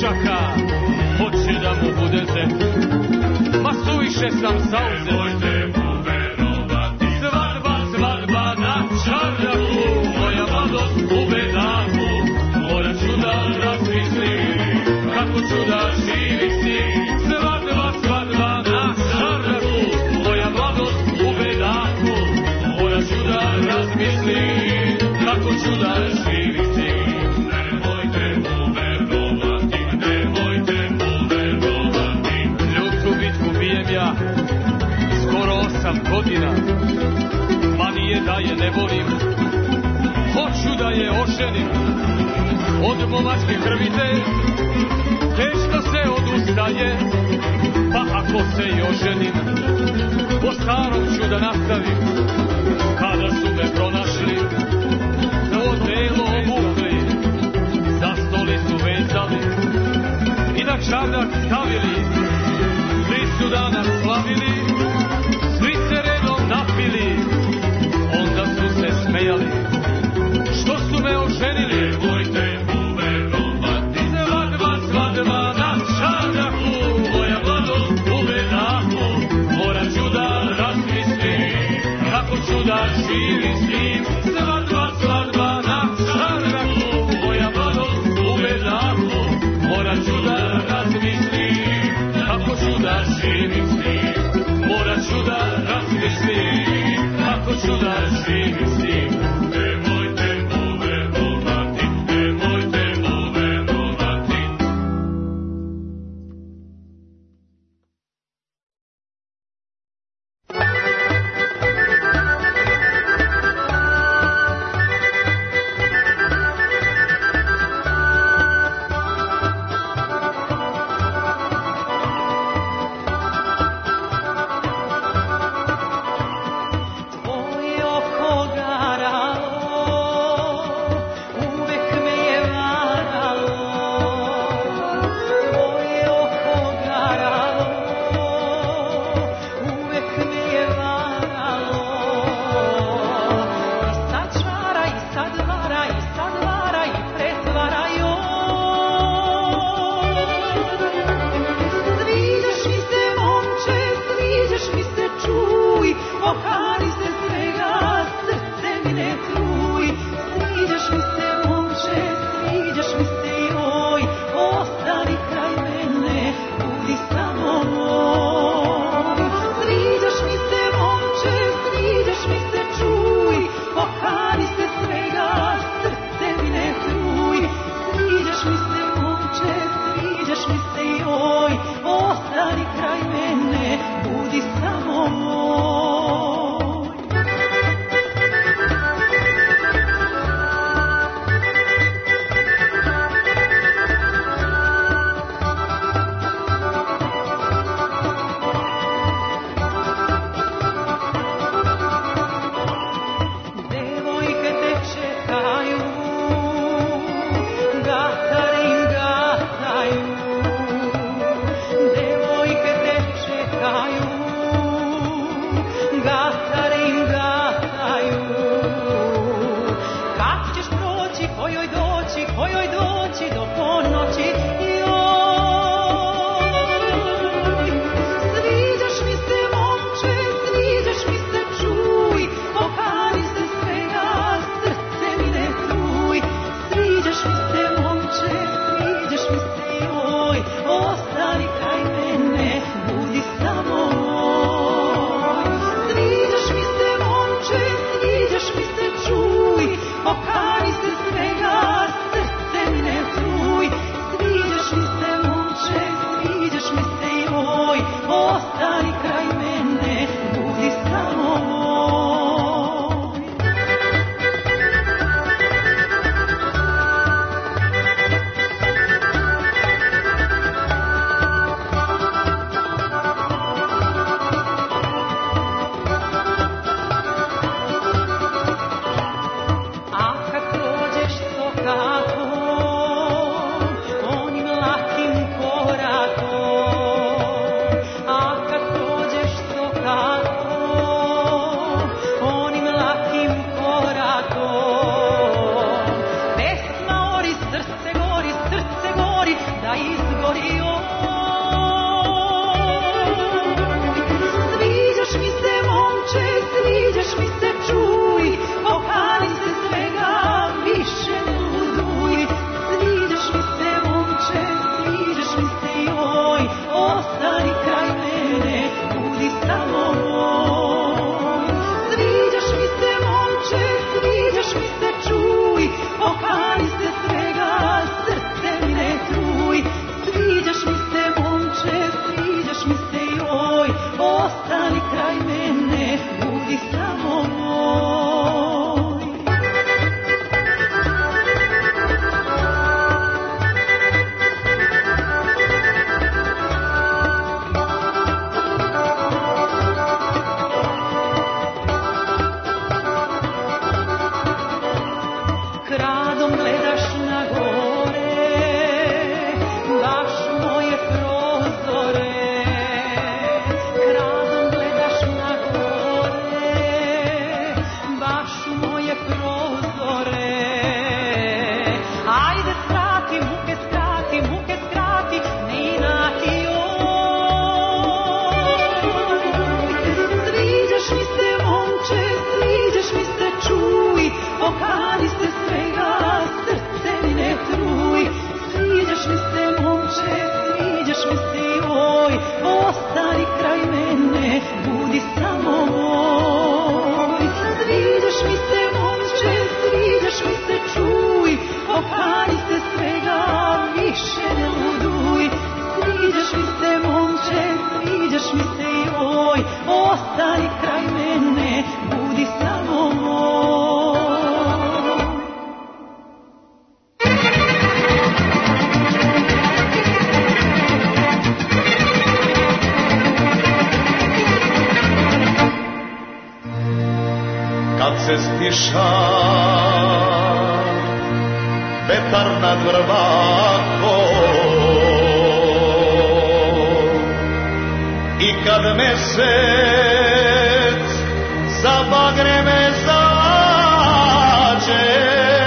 dječaka hoće da mu bude zet. Ma suviše sam zauzet. Nemojte mu verovati. Svadba, svadba na čardaku, moja mladost u bedaku. Morat ću da razmislim kako ću da živim s njim. Svadba, svadba na čardaku, moja mladost u bedaku. Morat ću da razmislim kako ću da živim s njim. Nemojte mu verovati, nemojte mu verovati. Ljutu bitku bijem ja skoro osam godina, ma nije da je ne volim, hoću da je oženim. Od momačke krvite teško se odustaje, pa ako se i oženim, po starom ću da nastavim. Kada su me pronašli, odelo obukli, za stolicu vezali i na čardak stavili. Svi su danas slavili, svi se redom napili, onda su se smejali što su me oženili. Nemojte mu verovati. Svadba, svadba na čardaku, moja mladost u bedaku. Morat ću da razmislim kako ću da živim s njim. Svadba, svadba na čardaku, moja mladost u bedaku. Morat ću da razmislim kako ću da živim s njim. Morat ću da razmislim kako ću da živim s njim. Nemojte mu verovati, nemojte mu verovati. da izgorio. Sviđaš mi se, momče, sviđaš mi se, čuj, okani se svega, više ne luduj. Sviđaš mi se, momče, sviđaš mi se, joj, ostani kraj mene, budi samo moj. Sviđaš mi se, momče, sviđaš mi se, čuj, okani se svega, srce mi ne truj. Sviđaš mi se, momče, sviđaš mi se, joj, ostani kraj mene, budi samo moj. Kradom gledaš na gore, baš moje prozore. Kradom gledaš na gore, baš moje prozore. Ajde skrati, muke skrati, muke skrati, ne inati joj. Sviđaš mi se, momče, sviđaš mi se, čuj, okani se svega, srce mi ne truj. Sviđaš mi se, momče, sviđaš mi se, joj, ostani kraj mene, budi samo moj. Sviđaš mi se, momče, sviđaš mi se, čuj, okani se svega, više ne luduj. Sviđaš mi se, momče, sviđaš mi se, joj, ostani kraj mene, budi samo moj. Kad se stiša vetar nad Vrbakom i kad mesec za bagreme zađe,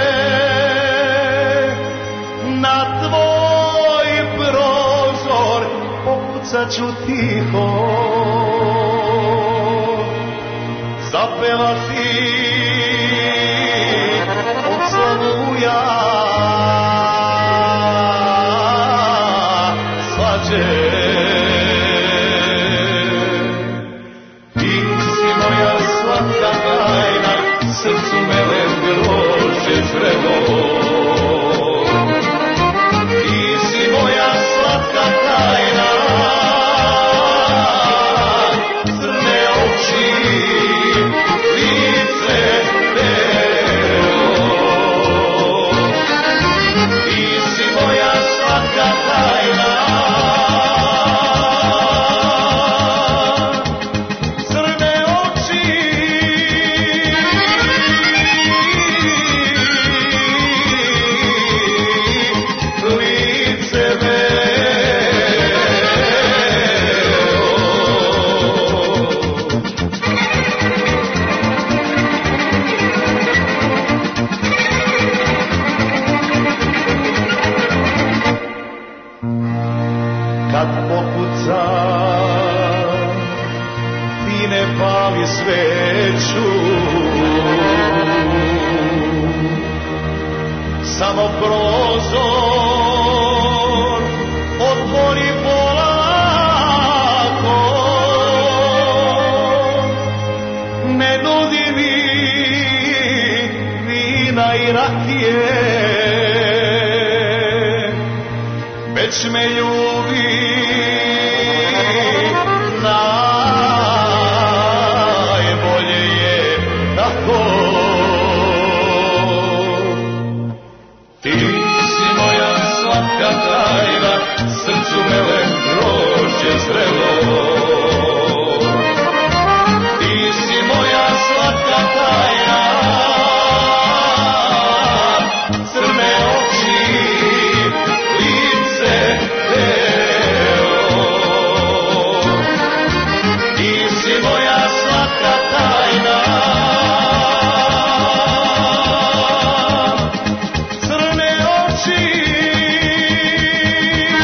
na tvoj prozor pokucaću tiho, zapevati od slavuja svađe. Ti si moja slatka tajna, srcu melem grožđe zrelo. Ti si moja slatka tajna, crne oči, lice belo. Ti si moja slatka tajna, crne oči, lice belo. Kad pokuca ti ne pali sveću, samo prozor otvori polako, ne nudi mi vina i rakije, već me ljubi najbolje je tako. Ti si moja slatka tajna, srcu melem grožđe zrelo. Ti si moja slatka tajna, crne oči, lice belo. Ti si moja slatka tajna, crne oči,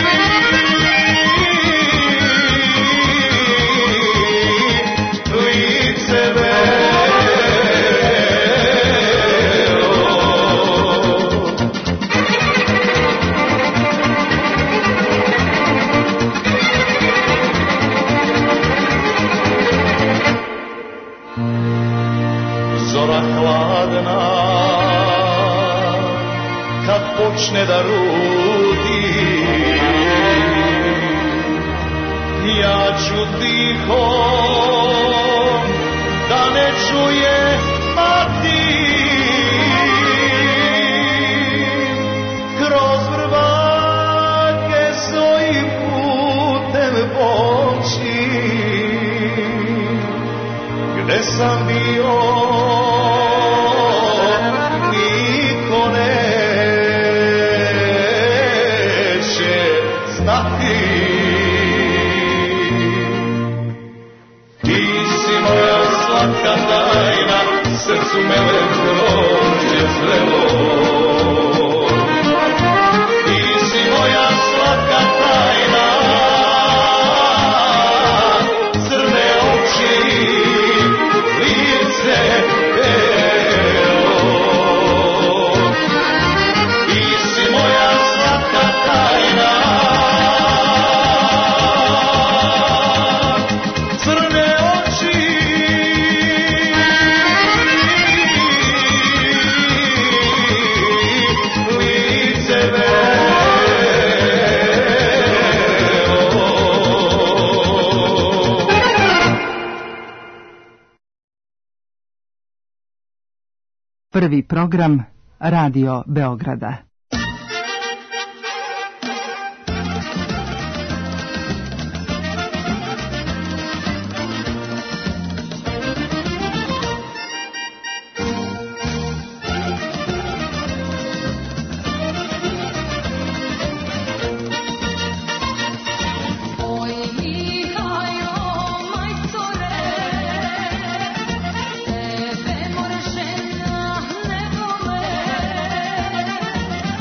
počne da rudi, ja ću tiho da ne čuje mati, kroz vrvake svojim putem poći, gde sam bio niko neće znati. Ti si moja slatka tajna, srcu melem grožđe zrelo. Ti si moja slatka tajna, crne oči, lice belo. Ti si moja slatka tajna, crne oči, lice belo. Prvi program Radio Beograda. Tebe more žena ne vole.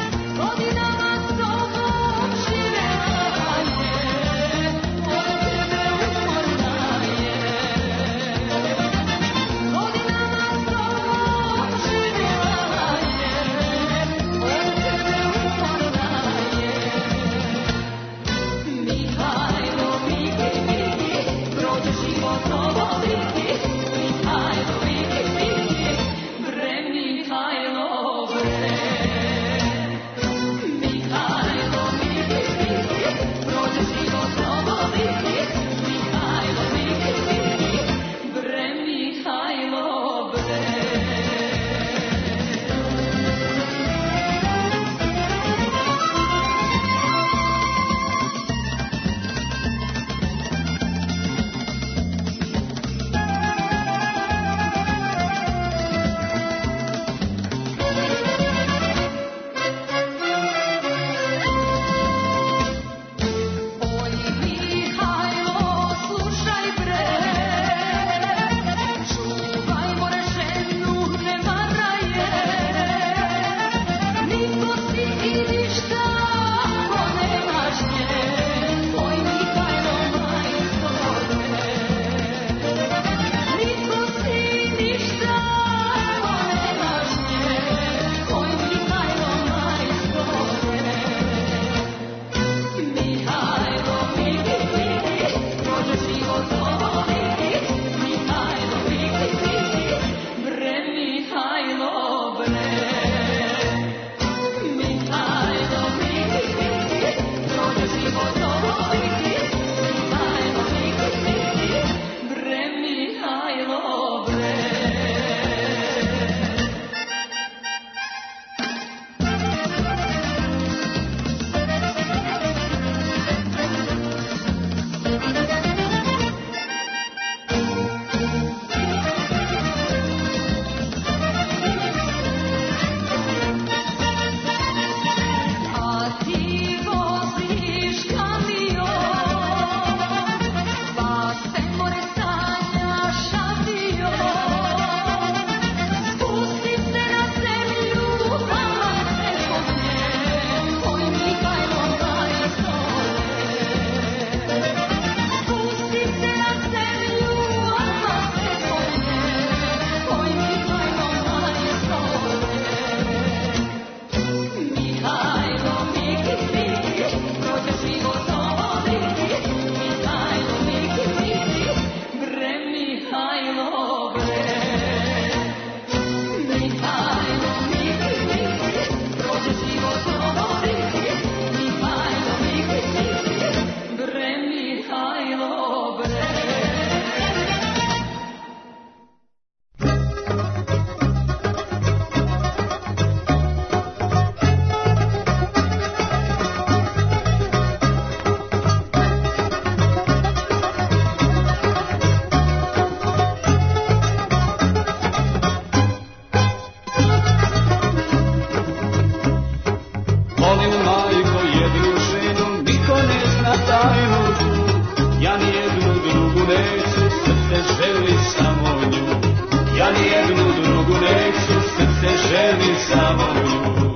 na tajnu tu, ja nijednu drugu neću, srce želi samo nju. Ja nijednu drugu neću, srce želi samo nju.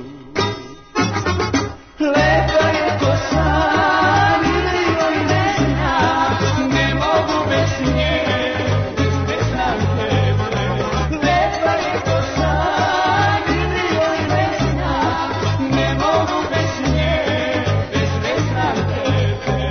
Lepa je kosa, ili joj ne znam, ne mogu bez nje, bez ne znam tebe. Lepa je kosa, ili joj ne znam, ne mogu bez nje, bez ne znam tebe.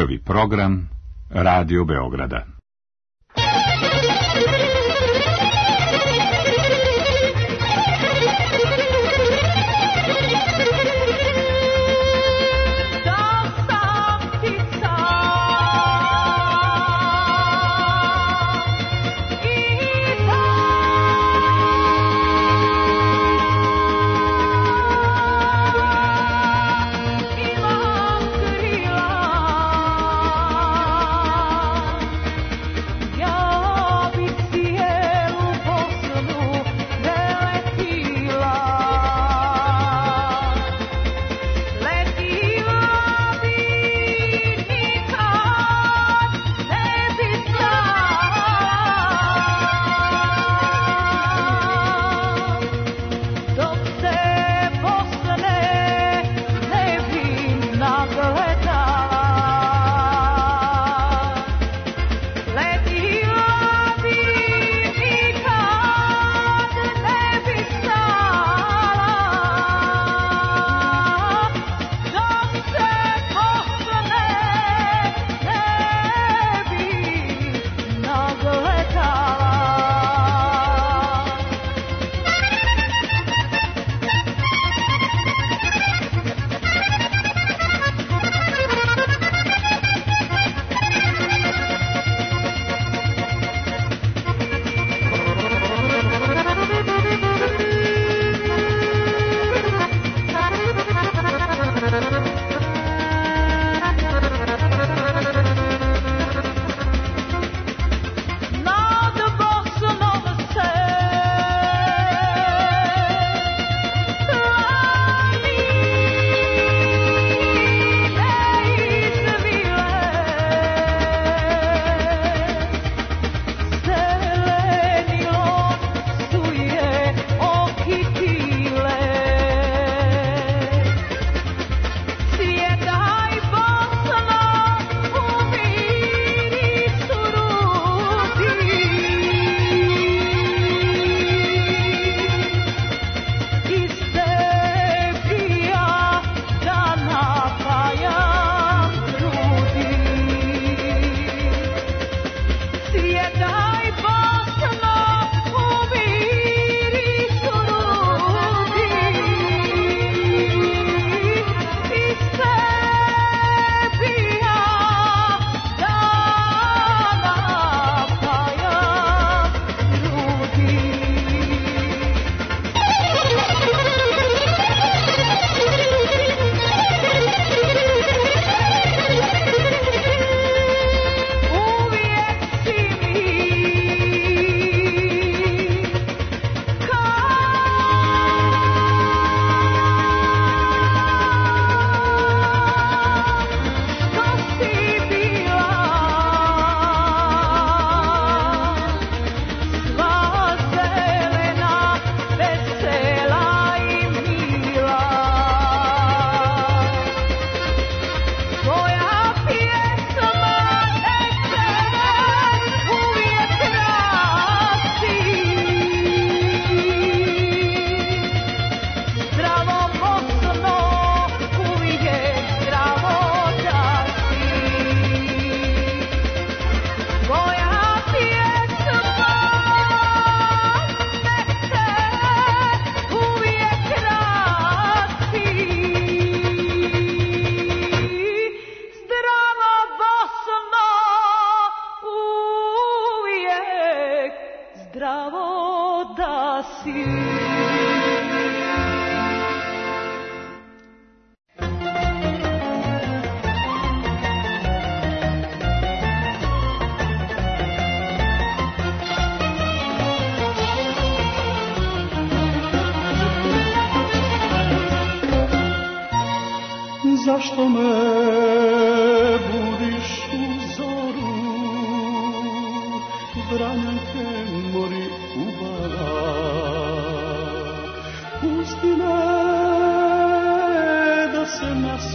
Prvi program Radio Beograda. Zašto me budiš u zoru, Vranjanke mori ubara? Pusti me da se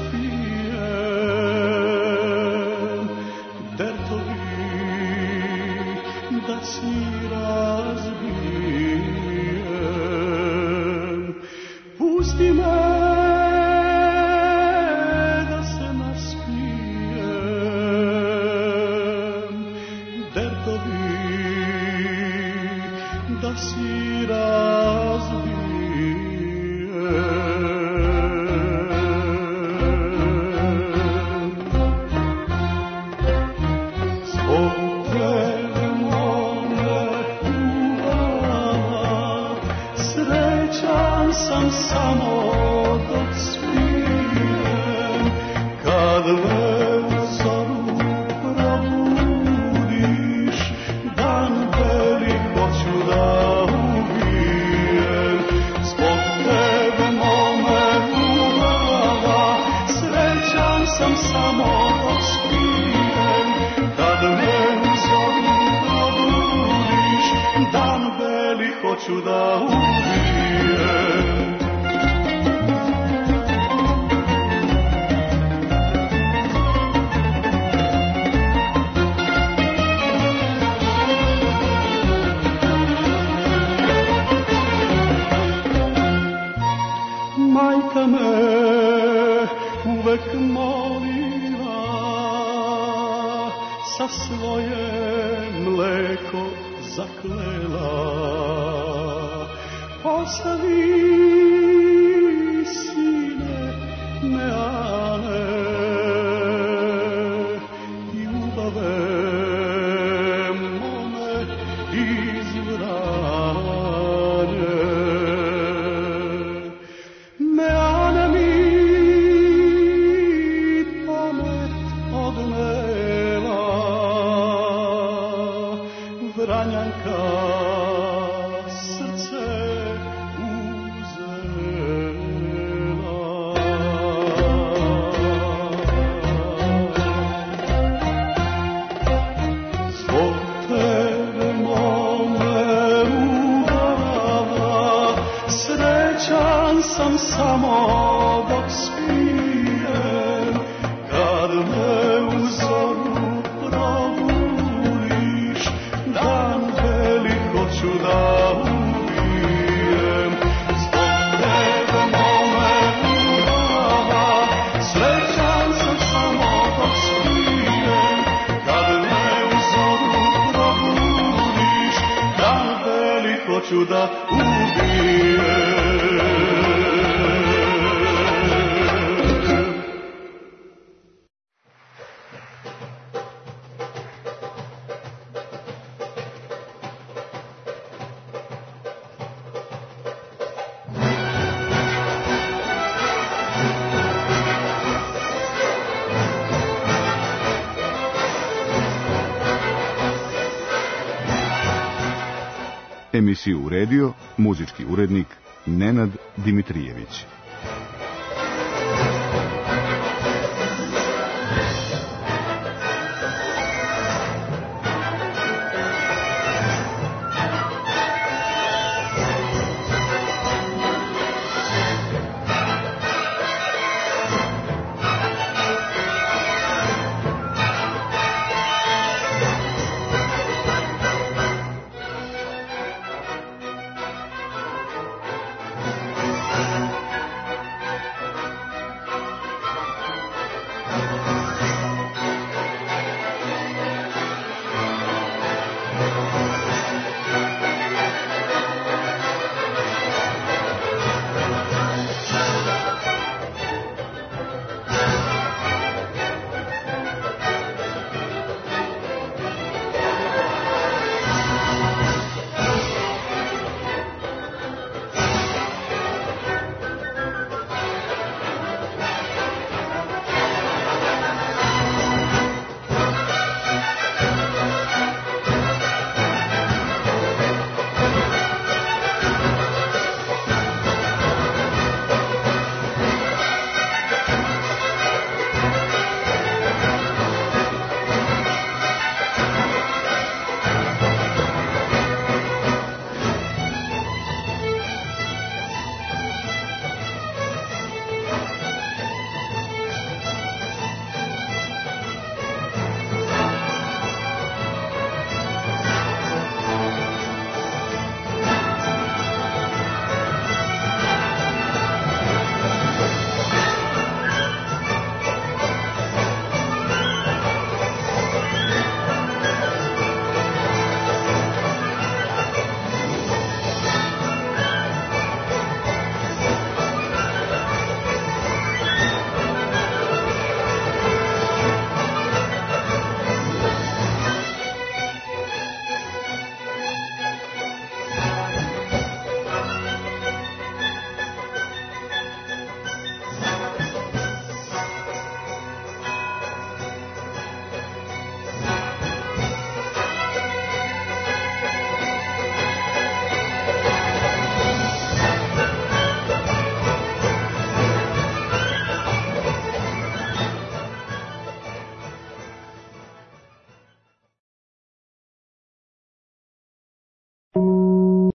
naspijem, dertovi da si razbijem. Pusti me da se naspijem, sam samo dok spijem, kad me u zoru probudiš, dan velik hoću da ubijem. Zbog tebe mome ljubav, srećan sam samo dok spijem, kad me u zoru probudiš, dan velik hoću da ubijem. Majka me uvek molila, sa svoje mleko zaklela, ostavi sine Meane i ljubave mome izvranje. Meane mi pamet odnela, Vranjanka srce uzela. Zbog tebe mome ljubav, srećan sam samo dok spijem, kad me u zoru probudiš, dan velik hoću da ubijem. Zbog tebe mome ljubav, srećan sam samo dok spijem, kad me u zoru probudiš, dan velik hoću da ubijem. Emisiju uredio muzički urednik Nenad Dimitrijević.